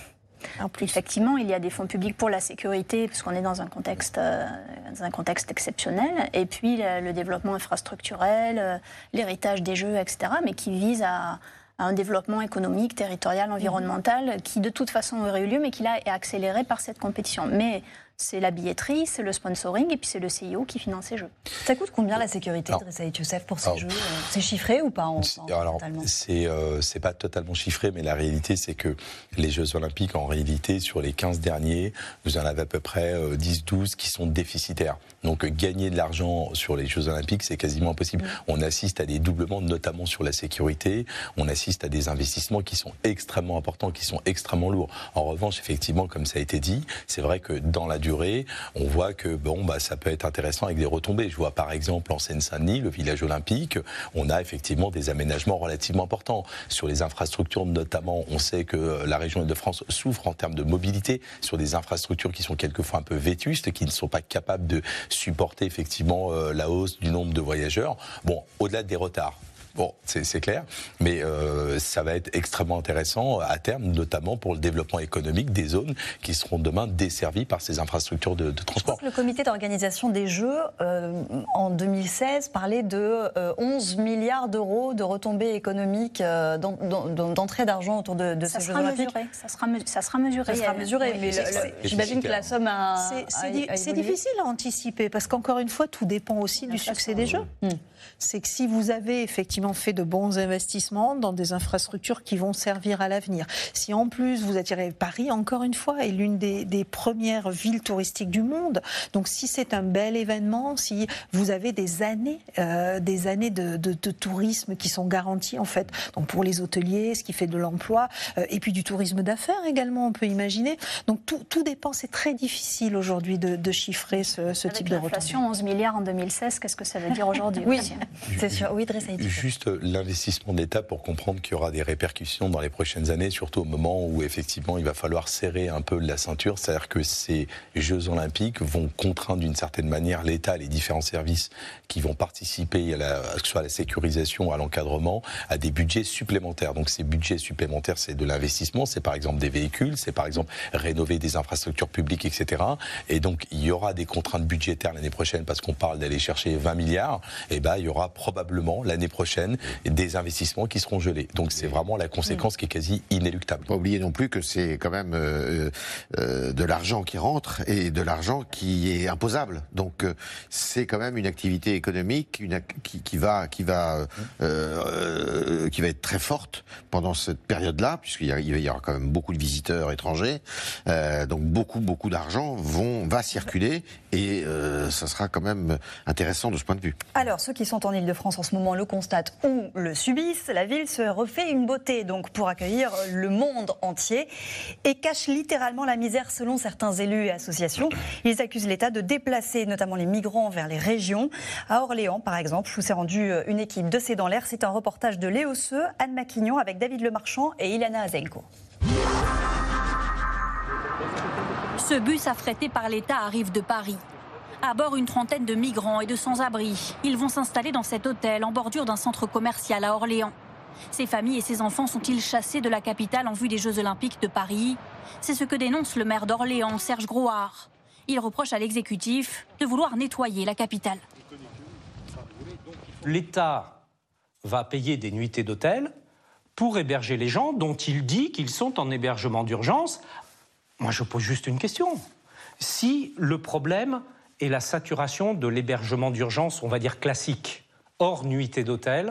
En plus, effectivement, il y a des fonds publics pour la sécurité, puisqu'on est dans un contexte, euh, dans un contexte exceptionnel, et puis le, le développement infrastructurel, euh, l'héritage des Jeux, et cetera, mais qui vise à, à un développement économique, territorial, environnemental, qui de toute façon aurait eu lieu, mais qui là est accéléré par cette compétition. Mais c'est la billetterie, c'est le sponsoring, et puis c'est le C I O qui finance ces Jeux. Ça coûte combien la sécurité, Drissa Youssef, pour ces alors, Jeux? C'est chiffré ou pas en, en, alors, totalement c'est, euh, c'est pas totalement chiffré, mais la réalité, c'est que les Jeux Olympiques, en réalité, sur les quinze derniers, vous en avez à peu près euh, dix douze qui sont déficitaires. Donc euh, gagner de l'argent sur les Jeux Olympiques, c'est quasiment impossible. Mmh. On assiste à des doublements, notamment sur la sécurité. On assiste à des investissements qui sont extrêmement importants, qui sont extrêmement lourds. En revanche, effectivement, comme ça a été dit, c'est vrai que dans la durée, on voit que bon, bah, ça peut être intéressant avec des retombées. Je vois par exemple en Seine-Saint-Denis, le village olympique, on a effectivement des aménagements relativement importants. Sur les infrastructures notamment, on sait que la région Île-de-France souffre en termes de mobilité sur des infrastructures qui sont quelquefois un peu vétustes, qui ne sont pas capables de supporter effectivement euh, la hausse du nombre de voyageurs. Bon, au-delà des retards, Bon, c'est clair, mais euh, ça va être extrêmement intéressant à terme, notamment pour le développement économique des zones qui seront demain desservies par ces infrastructures de, de transport. Le comité d'organisation des Jeux, euh, en deux mille seize, parlait de euh, onze milliards d'euros de retombées économiques, euh, d'entrée d'argent autour de, de ces Jeux olympiques. Ça sera, ça sera mesuré. Ça sera mesuré, oui, mais j'imagine que la somme a... C'est difficile à anticiper, parce qu'encore une fois, tout dépend aussi du succès des Jeux. Mmh. C'est que si vous avez effectivement fait de bons investissements dans des infrastructures qui vont servir à l'avenir, si en plus vous attirez Paris, encore une fois, est l'une des, des premières villes touristiques du monde, donc si c'est un bel événement, si vous avez des années, euh, des années de, de, de tourisme qui sont garanties en fait, donc pour les hôteliers, ce qui fait de l'emploi, euh, et puis du tourisme d'affaires également, on peut imaginer. Donc tout, tout dépend, c'est très difficile aujourd'hui de, de chiffrer ce, ce type de retombées. L'inflation, onze milliards en deux mille seize, qu'est-ce que ça veut dire aujourd'hui? Oui. C'est sûr. Oui, juste l'investissement de l'État pour comprendre qu'il y aura des répercussions dans les prochaines années, surtout au moment où effectivement il va falloir serrer un peu la ceinture. C'est-à-dire que ces Jeux Olympiques vont contraindre d'une certaine manière l'État, les différents services qui vont participer à la, que ce soit à la sécurisation, à l'encadrement, à des budgets supplémentaires. Donc ces budgets supplémentaires, c'est de l'investissement, c'est par exemple des véhicules, c'est par exemple rénover des infrastructures publiques, et cetera. Et donc il y aura des contraintes budgétaires l'année prochaine parce qu'on parle d'aller chercher vingt milliards. Et ben il y aura probablement l'année prochaine des investissements qui seront gelés. Donc c'est vraiment la conséquence qui est quasi inéluctable. Pas oublier non plus que c'est quand même euh, euh, de l'argent qui rentre et de l'argent qui est imposable. Donc euh, c'est quand même une activité économique une, qui, qui va qui va euh, euh, qui va être très forte pendant cette période-là, puisqu'il y, a, il y aura quand même beaucoup de visiteurs étrangers. Euh, donc beaucoup beaucoup d'argent vont va circuler et euh, ça sera quand même intéressant de ce point de vue. Alors ceux qui sont en Île-de-France en ce moment le constatent ou le subissent. La ville se refait une beauté donc pour accueillir le monde entier et cache littéralement la misère selon certains élus et associations. Ils accusent l'État de déplacer notamment les migrants vers les régions. À Orléans par exemple, où s'est rendue une équipe de C'est dans l'air. C'est un reportage de Léo Seu, Anne Maquignon avec David Lemarchand et Ilana Azenko. Ce bus affrété par l'État arrive de Paris. À bord, une trentaine de migrants et de sans-abri. Ils vont s'installer dans cet hôtel en bordure d'un centre commercial à Orléans. Ces familles et ces enfants sont-ils chassés de la capitale en vue des Jeux Olympiques de Paris? C'est ce que dénonce le maire d'Orléans, Serge Grouard. Il reproche à l'exécutif de vouloir nettoyer la capitale. L'État va payer des nuitées d'hôtel pour héberger les gens dont il dit qu'ils sont en hébergement d'urgence. Moi, je pose juste une question. Si le problème est la saturation de l'hébergement d'urgence, on va dire classique, hors nuitée d'hôtel,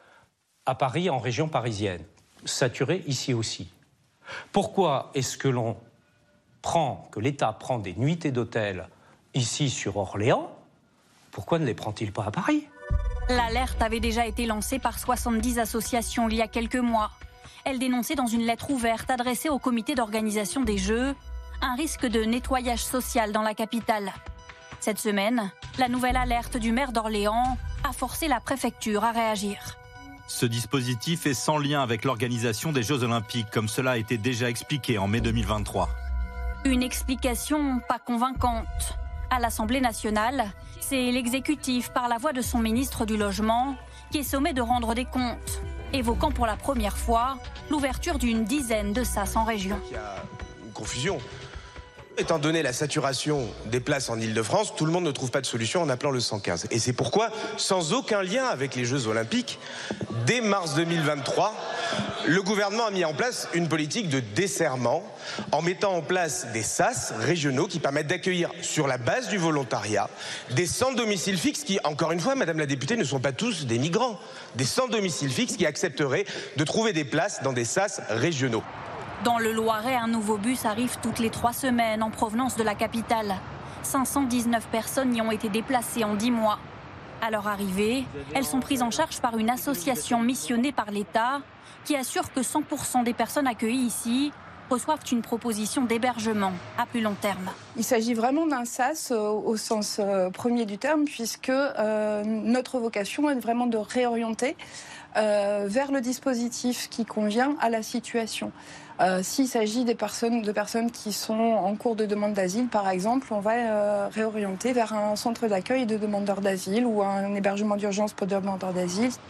à Paris, en région parisienne, saturé ici aussi, pourquoi est-ce que l'on prend, que l'État prend des nuitées d'hôtel ici sur Orléans? Pourquoi ne les prend-il pas à Paris? L'alerte avait déjà été lancée par soixante-dix associations il y a quelques mois. Elle dénonçait dans une lettre ouverte adressée au comité d'organisation des Jeux un risque de nettoyage social dans la capitale. Cette semaine, la nouvelle alerte du maire d'Orléans a forcé la préfecture à réagir. Ce dispositif est sans lien avec l'organisation des Jeux Olympiques, comme cela a été déjà expliqué en mai deux mille vingt-trois. Une explication pas convaincante. À l'Assemblée nationale, c'est l'exécutif, par la voix de son ministre du Logement, qui est sommé de rendre des comptes, évoquant pour la première fois l'ouverture d'une dizaine de sas en région. Il y a une confusion. Étant donné la saturation des places en Île-de-France, tout le monde ne trouve pas de solution en appelant le cent quinze. Et c'est pourquoi, sans aucun lien avec les Jeux Olympiques, dès mars deux mille vingt-trois, le gouvernement a mis en place une politique de desserrement en mettant en place des sas régionaux qui permettent d'accueillir sur la base du volontariat des sans domicile fixe qui, encore une fois, Madame la députée, ne sont pas tous des migrants. Des sans domicile fixe qui accepteraient de trouver des places dans des sas régionaux. Dans le Loiret, un nouveau bus arrive toutes les trois semaines en provenance de la capitale. cinq cent dix-neuf personnes y ont été déplacées en dix mois. À leur arrivée, elles sont prises en charge par une association missionnée par l'État qui assure que cent pour cent des personnes accueillies ici reçoivent une proposition d'hébergement à plus long terme. Il s'agit vraiment d'un sas euh, au sens euh, premier du terme, puisque euh, notre vocation est vraiment de réorienter euh, vers le dispositif qui convient à la situation. Euh, S'il s'agit des personnes, de personnes qui sont en cours de demande d'asile, par exemple, on va euh, réorienter vers un centre d'accueil de demandeurs d'asile ou un hébergement d'urgence pour demandeurs d'asile.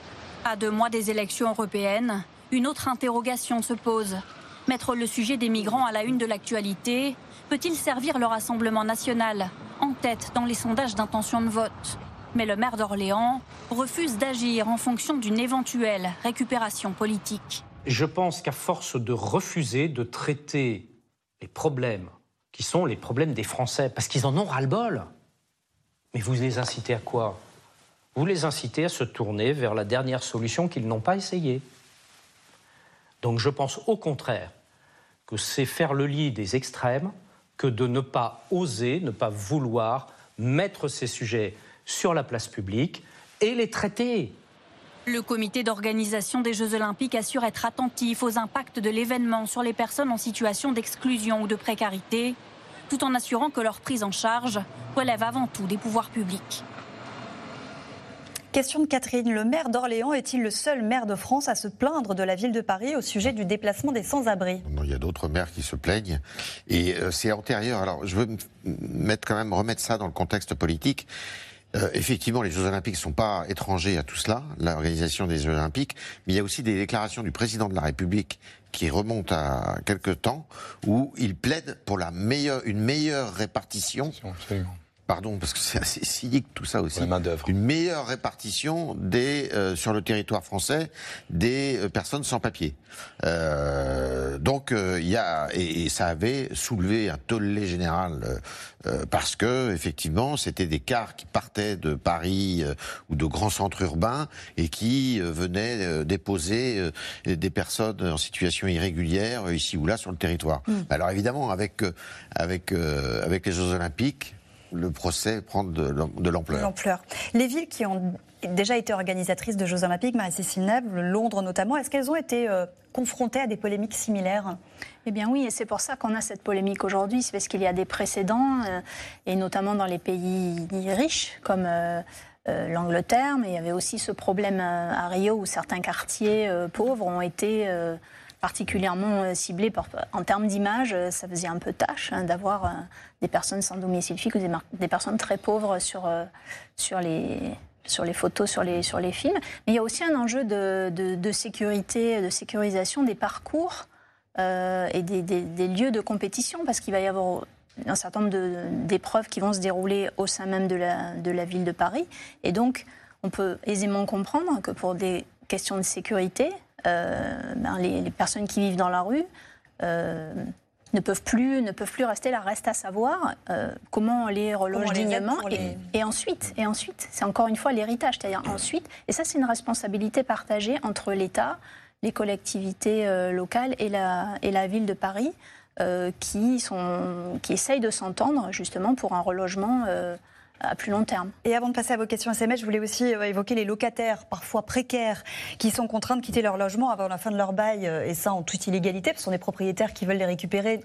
À deux mois des élections européennes, une autre interrogation se pose. Mettre le sujet des migrants à la une de l'actualité peut-il servir le Rassemblement national, en tête dans les sondages d'intention de vote? Mais le maire d'Orléans refuse d'agir en fonction d'une éventuelle récupération politique. Je pense qu'à force de refuser de traiter les problèmes qui sont les problèmes des Français, parce qu'ils en ont ras-le-bol, mais vous les incitez à quoi? Vous les incitez à se tourner vers la dernière solution qu'ils n'ont pas essayée. Donc je pense au contraire que c'est faire le lit des extrêmes que de ne pas oser, ne pas vouloir mettre ces sujets sur la place publique et les traiter. Le comité d'organisation des Jeux Olympiques assure être attentif aux impacts de l'événement sur les personnes en situation d'exclusion ou de précarité, tout en assurant que leur prise en charge relève avant tout des pouvoirs publics. Question de Catherine. Le maire d'Orléans est-il le seul maire de France à se plaindre de la ville de Paris au sujet du déplacement des sans-abri? Il y a d'autres maires qui se plaignent. Et euh, c'est antérieur. Alors, je veux mettre quand même, remettre ça dans le contexte politique. Euh, effectivement, les Jeux Olympiques ne sont pas étrangers à tout cela, l'organisation des Jeux Olympiques. Mais il y a aussi des déclarations du président de la République qui remontent à quelque temps, où il plaide pour la meilleure, une meilleure répartition. Absolument. Pardon, parce que c'est assez cynique tout ça aussi. Une meilleure répartition des, euh, sur le territoire français des euh, personnes sans papier. Euh, donc il euh, y a et, et ça avait soulevé un tollé général euh, euh, parce que effectivement c'était des cars qui partaient de Paris euh, ou de grands centres urbains et qui euh, venaient euh, déposer euh, des personnes en situation irrégulière euh, ici ou là sur le territoire. Mmh. Alors évidemment avec euh, avec euh, avec les Jeux Olympiques, le procès prend de l'ampleur. l'ampleur. Les villes qui ont déjà été organisatrices de Jeux Olympiques, Marie-Cécile Nève, Londres notamment, est-ce qu'elles ont été euh, confrontées à des polémiques similaires? Eh bien oui, et c'est pour ça qu'on a cette polémique aujourd'hui, c'est parce qu'il y a des précédents, euh, et notamment dans les pays riches, comme euh, euh, l'Angleterre, mais il y avait aussi ce problème euh, à Rio où certains quartiers euh, pauvres ont été... Euh, particulièrement ciblés par, en termes d'image, ça faisait un peu tâche hein, d'avoir euh, des personnes sans domicile fixe ou des, des personnes très pauvres sur, euh, sur, les, sur les photos, sur les, sur les films. Mais il y a aussi un enjeu de, de, de sécurité, de sécurisation des parcours euh, et des, des, des lieux de compétition, parce qu'il va y avoir un certain nombre de, d'épreuves qui vont se dérouler au sein même de la, de la ville de Paris. Et donc, on peut aisément comprendre que pour des questions de sécurité, Euh, ben les, les personnes qui vivent dans la rue euh, ne peuvent plus, ne peuvent plus rester là. Reste à savoir euh, comment on les reloge dignement. Et, les... et ensuite, et ensuite, c'est encore une fois l'héritage. C'est-à-dire ensuite, et ça c'est une responsabilité partagée entre l'État, les collectivités euh, locales et la, et la ville de Paris euh, qui, sont, qui essayent de s'entendre justement pour un relogement euh, à plus long terme. Et avant de passer à vos questions S M S, je voulais aussi évoquer les locataires, parfois précaires, qui sont contraints de quitter leur logement avant la fin de leur bail, et ça en toute illégalité, parce que ce sont des propriétaires qui veulent les récupérer.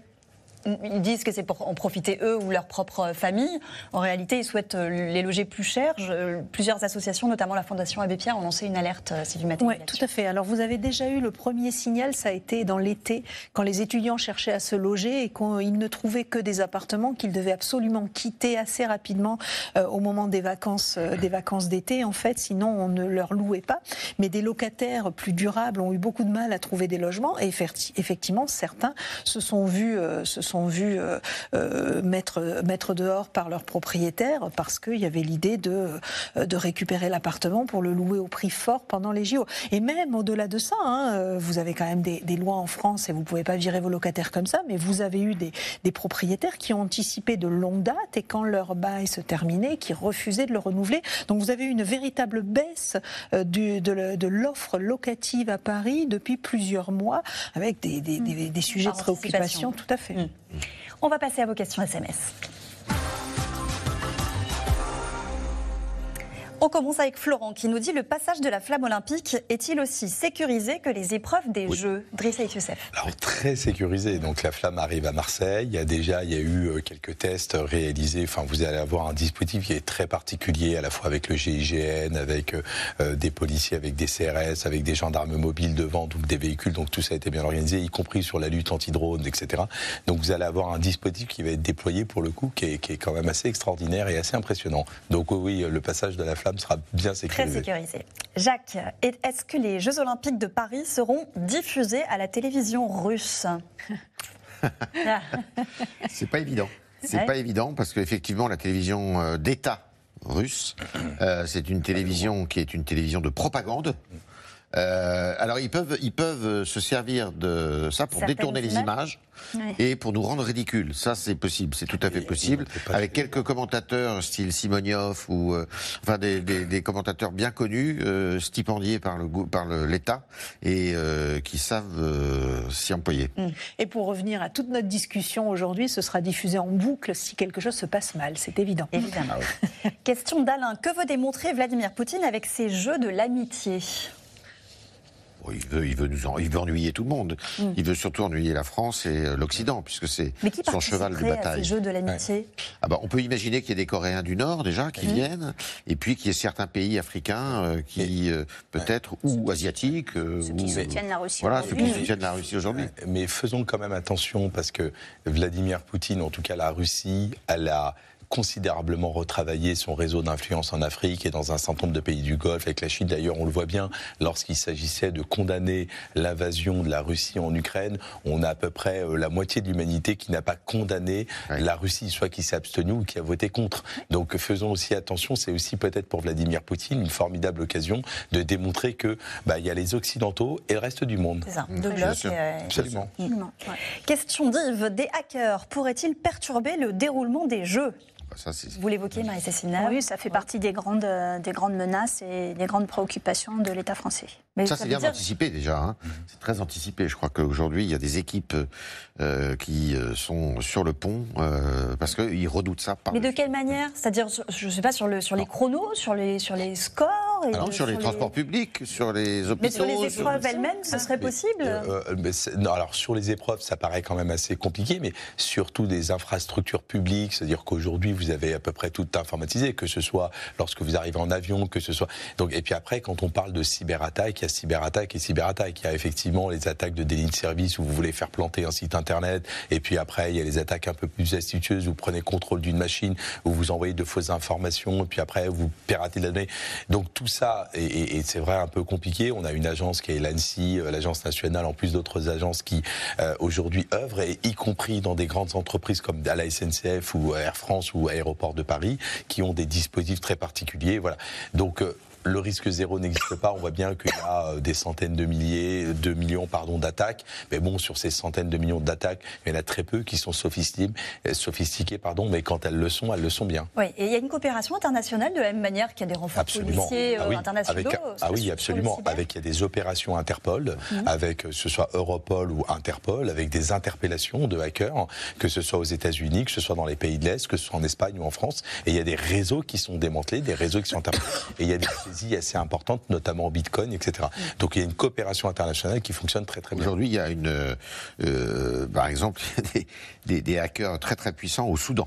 Ils disent que c'est pour en profiter eux ou leur propre famille. En réalité, ils souhaitent les loger plus cher. Je, plusieurs associations, notamment la Fondation Abbé Pierre, ont lancé une alerte, Sylvie Mattei. Oui, tout à fait. Alors, vous avez déjà eu le premier signal, ça a été dans l'été, quand les étudiants cherchaient à se loger et qu'ils ne trouvaient que des appartements qu'ils devaient absolument quitter assez rapidement euh, au moment des vacances, euh, des vacances d'été, en fait, sinon on ne leur louait pas. Mais des locataires plus durables ont eu beaucoup de mal à trouver des logements et effectivement, certains se sont vus, euh, se sont vus euh, euh, mettre, mettre dehors par leurs propriétaires parce qu'il y avait l'idée de, de récupérer l'appartement pour le louer au prix fort pendant les J O. Et même au-delà de ça, hein, vous avez quand même des, des lois en France et vous ne pouvez pas virer vos locataires comme ça, mais vous avez eu des, des propriétaires qui ont anticipé de longue date et quand leur bail se terminait, qui refusaient de le renouveler. Donc vous avez eu une véritable baisse euh, du, de, de l'offre locative à Paris depuis plusieurs mois avec des, des, des, des sujets de préoccupation. Tout à fait. Mmh. On va passer à vos questions S M S. On commence avec Florent qui nous dit: le passage de la flamme olympique est-il aussi sécurisé que les épreuves des oui. Jeux? Driss Saïf Youssef. Alors très sécurisé. Donc la flamme arrive à Marseille. Il y a déjà, il y a eu quelques tests réalisés. Enfin, vous allez avoir un dispositif qui est très particulier, à la fois avec le G I G N, avec euh, des policiers, avec des C R S, avec des gendarmes mobiles devant, donc des véhicules. Donc tout ça a été bien organisé, y compris sur la lutte anti-drone, et cetera. Donc vous allez avoir un dispositif qui va être déployé pour le coup, qui est, qui est quand même assez extraordinaire et assez impressionnant. Donc oui, le passage de la flamme femmes sera bien sécurisée. Très sécurisée. Jacques, est-ce que les Jeux Olympiques de Paris seront diffusés à la télévision russe? C'est pas évident. C'est Ouais. pas évident parce qu'effectivement, la télévision euh, d'État russe, euh, c'est une télévision qui est une télévision de propagande. Euh, alors ils peuvent, ils peuvent se servir de ça pour Certaines détourner les images. images Ouais. et pour nous rendre ridicules. Ça c'est possible, c'est tout à fait possible. Avec quelques commentateurs style Simoniov ou euh, enfin des, des, des commentateurs bien connus, euh, stipendiés par le gou- par le- l'État et euh, qui savent euh, s'y employer. Et pour revenir à toute notre discussion aujourd'hui, ce sera diffusé en boucle si quelque chose se passe mal, c'est évident. Évidemment. Question d'Alain. Que veut démontrer Vladimir Poutine avec ces jeux de l'amitié? Bon, il veut, il veut nous en- il veut ennuyer tout le monde. Mm. Il veut surtout ennuyer la France et euh, l'Occident puisque c'est Mais qui son cheval de participerait à bataille. ces jeux de l'amitié? Ah bah, on peut imaginer qu'il y ait des Coréens du Nord déjà qui Mhm. viennent, et puis qu'il y ait certains pays africains euh, qui euh, peut-être ou asiatiques, euh, Ceux qui ou, soutiennent la Russie Voilà, ceux qui aujourd'hui. soutiennent la Russie aujourd'hui. Mais faisons quand même attention parce que Vladimir Poutine, en tout cas la Russie, elle a considérablement retravaillé son réseau d'influence en Afrique et dans un certain nombre de pays du Golfe. Avec la Chine, d'ailleurs, on le voit bien, lorsqu'il s'agissait de condamner l'invasion de la Russie en Ukraine, on a à peu près euh, la moitié de l'humanité qui n'a pas condamné la Russie, soit qui s'est abstenu ou qui a voté contre. Donc faisons aussi attention, c'est aussi peut-être pour Vladimir Poutine une formidable occasion de démontrer que bah, il y a les Occidentaux et le reste du monde. C'est ça, Mmh. deux Bien blocs. sûr. euh, Absolument. Absolument. Question d'Yves. Des hackers pourraient-ils perturber le déroulement des Jeux? Ça, c'est... Vous l'évoquez, Marie-Cécile Nav. Oui, ça fait partie des grandes, euh, des grandes menaces et des grandes préoccupations de l'État français. Mais ça, ça c'est veut bien dire- anticipé déjà. Hein. C'est très anticipé. Je crois qu'aujourd'hui, il y a des équipes euh, qui euh, sont sur le pont euh, parce qu'ils redoutent ça. Par Mais de quelle manière? C'est-à-dire, je ne sais pas, sur, le, sur les chronos, sur les, sur les scores et Alors, de- sur les transports publics, sur les hôpitaux. Mais sur les sur- épreuves elles-mêmes, ce serait possible? Euh, euh, mais c'est- non, alors sur les épreuves, ça paraît quand même assez compliqué, mais surtout des infrastructures publiques, c'est-à-dire qu'aujourd'hui vous avez à peu près tout informatisé, que ce soit lorsque vous arrivez en avion, que ce soit. Donc et puis après, quand on parle de cyberattaque, il y a cyberattaque et cyberattaque. Il y a effectivement les attaques de délit de service où vous voulez faire planter un site internet, et puis après il y a les attaques un peu plus astucieuses où vous prenez contrôle d'une machine, où vous envoyez de fausses informations, et puis après vous piratez de la donnée. Donc tout ça, et, et, et c'est vrai un peu compliqué. On a une agence qui est l'ANSSI, euh, l'agence nationale, en plus d'autres agences qui euh, aujourd'hui œuvrent, et y compris dans des grandes entreprises comme à la S N C F ou Air France ou Aéroports de Paris, qui ont des dispositifs très particuliers. Voilà. Donc euh, le risque zéro n'existe pas. On voit bien qu'il y a euh, des centaines de milliers, de millions, pardon, d'attaques. Mais bon, sur ces centaines de millions d'attaques, il y en a très peu qui sont sophistiquées, sophistiquées, pardon. Mais quand elles le sont, elles le sont bien. Oui, et il y a une coopération internationale de la même manière qu'il y a des renforts Absolument. policiers euh, Ah oui, internationaux. avec- euh, ah sur- oui, sur le absolument. cyber. Avec il y a des opérations Interpol, Mhm. avec que ce soit Europol ou Interpol, avec des interpellations de hackers, que ce soit aux États-Unis, que ce soit dans les pays de l'Est, que ce soit en Espagne ou en France. Et il y a des réseaux qui sont démantelés, des réseaux qui sont interpellés. Et il y a des saisies assez importantes, notamment au Bitcoin, et cetera. Donc il y a une coopération internationale qui fonctionne très très bien. Aujourd'hui, il y a une, euh, euh, par exemple, il y a des, des, des hackers très très puissants au Soudan.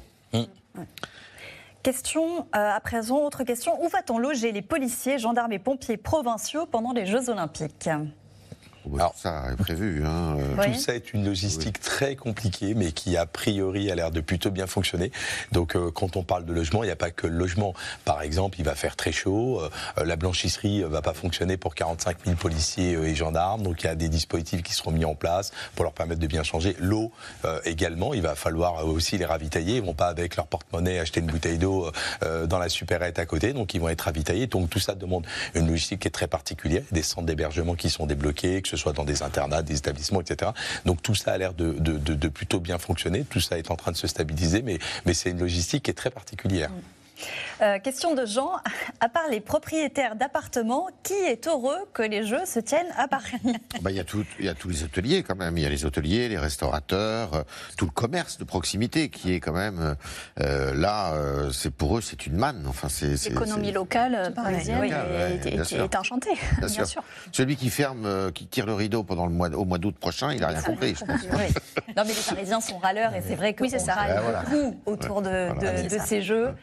Question euh, à présent, autre question. Où va-t-on loger les policiers, gendarmes et pompiers provinciaux pendant les Jeux Olympiques? Alors, ça est prévu. Hein, euh. Tout ça est une logistique très compliquée, mais qui a priori a l'air de plutôt bien fonctionner. Donc, euh, quand on parle de logement, il n'y a pas que le logement. Par exemple, il va faire très chaud. Euh, la blanchisserie euh, va pas fonctionner pour quarante-cinq mille policiers euh, et gendarmes. Donc, il y a des dispositifs qui seront mis en place pour leur permettre de bien changer. L'eau euh, également, il va falloir euh, aussi les ravitailler. Ils vont pas avec leur porte-monnaie acheter une bouteille d'eau euh, dans la supérette à côté. Donc, ils vont être ravitaillés. Donc, tout ça demande une logistique qui est très particulière. Des centres d'hébergement qui sont débloqués, que ce soit dans des internats, des établissements, et cetera. Donc tout ça a l'air de, de, de, de plutôt bien fonctionner. Tout ça est en train de se stabiliser, mais, mais c'est une logistique qui est très particulière. Euh, question de Jean. À part les propriétaires d'appartements, qui est heureux que les Jeux se tiennent à Paris? Bah, il y a tout- il y a tous les hôteliers quand même. Il y a les hôteliers, les restaurateurs, euh, tout le commerce de proximité qui est quand même euh, là. euh, c'est pour eux, c'est une manne. Enfin, c'est c'est- L'économie c'est- locale euh, parisienne Oui, est, ouais, est- bien est- sûr. est enchantée, Bien bien sûr. sûr. Celui qui ferme, euh, qui tire le rideau pendant le mois, au mois d'août prochain, il n'a rien compris, je pense. Oui. Non, mais les Parisiens sont râleurs et c'est vrai qu'on Oui, c'est ça. râle Ouais, voilà. beaucoup autour de, Voilà. de- C'est de ça. ces Jeux. Mais, mais c'est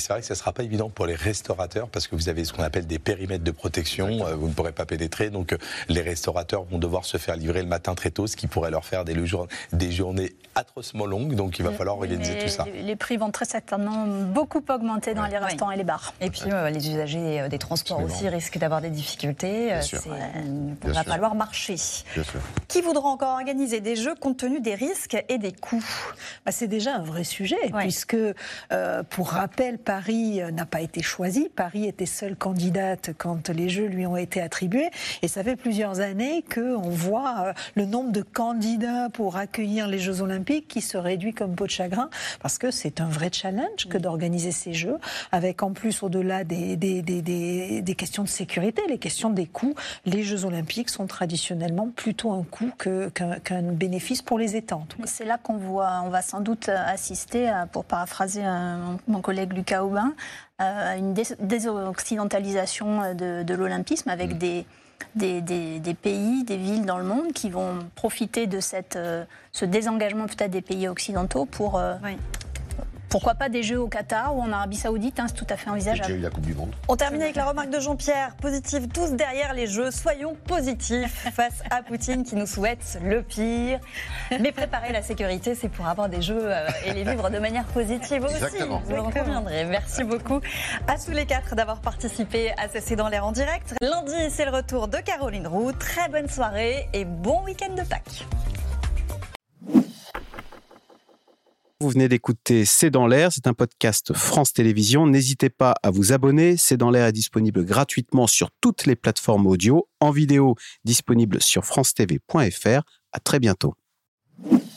c'est vrai que ça ne sera pas évident pour les restaurateurs parce que vous avez ce qu'on appelle des périmètres de protection. Euh, vous ne pourrez pas pénétrer. Donc, euh, les restaurateurs vont devoir se faire livrer le matin très tôt, ce qui pourrait leur faire des, des journées atrocement longues. Donc, il va falloir organiser Mais tout ça. Les prix vont très certainement beaucoup augmenter dans ouais. les restaurants oui. et les bars. Et puis, euh, les usagers des transports Absolument. aussi risquent d'avoir des difficultés. Bien sûr. Il va falloir marcher. Bien sûr. Qui voudra encore organiser des jeux compte tenu des risques et des coûts? Bah, c'est déjà un vrai sujet, ouais. puisque, euh, pour rappel, Paris n'a pas été choisi. Paris était seule candidate quand les Jeux lui ont été attribués. Et ça fait plusieurs années qu'on voit euh, le nombre de candidats pour accueillir les Jeux Olympiques qui se réduit comme peau de chagrin, parce que c'est un vrai challenge que d'organiser ces Jeux, avec en plus, au-delà des, des, des, des, des questions de sécurité, les questions des coûts. Les Jeux Olympiques sont traditionnellement plutôt un coût que, qu'un, qu'un bénéfice pour les États. C'est là qu'on voit, on va sans doute assister, à, pour paraphraser un, mon collègue Lucas Aubin, à une dés- désoccidentalisation de, de l'olympisme avec mmh. des, des, des, des pays, des villes dans le monde qui vont profiter de cette, euh, ce désengagement peut-être des pays occidentaux pour... Euh, oui. Pourquoi pas des Jeux au Qatar ou en Arabie Saoudite, hein, c'est tout à fait envisageable. J'ai eu la Coupe du Monde. On termine avec la remarque de Jean-Pierre. Positif, tous derrière les Jeux. Soyons positifs face à Poutine qui nous souhaite le pire. Mais préparer la sécurité, c'est pour avoir des Jeux euh, et les vivre de manière positive aussi. Exactement. Vous en conviendrez. Merci beaucoup à tous les quatre d'avoir participé à ce C'est dans l'air en direct. Lundi, c'est le retour de Caroline Roux. Très bonne soirée et bon week-end de Pâques. Vous venez d'écouter C'est dans l'air, c'est un podcast France Télévisions. N'hésitez pas à vous abonner. C'est dans l'air est disponible gratuitement sur toutes les plateformes audio, en vidéo disponible sur france t v point f r. À très bientôt.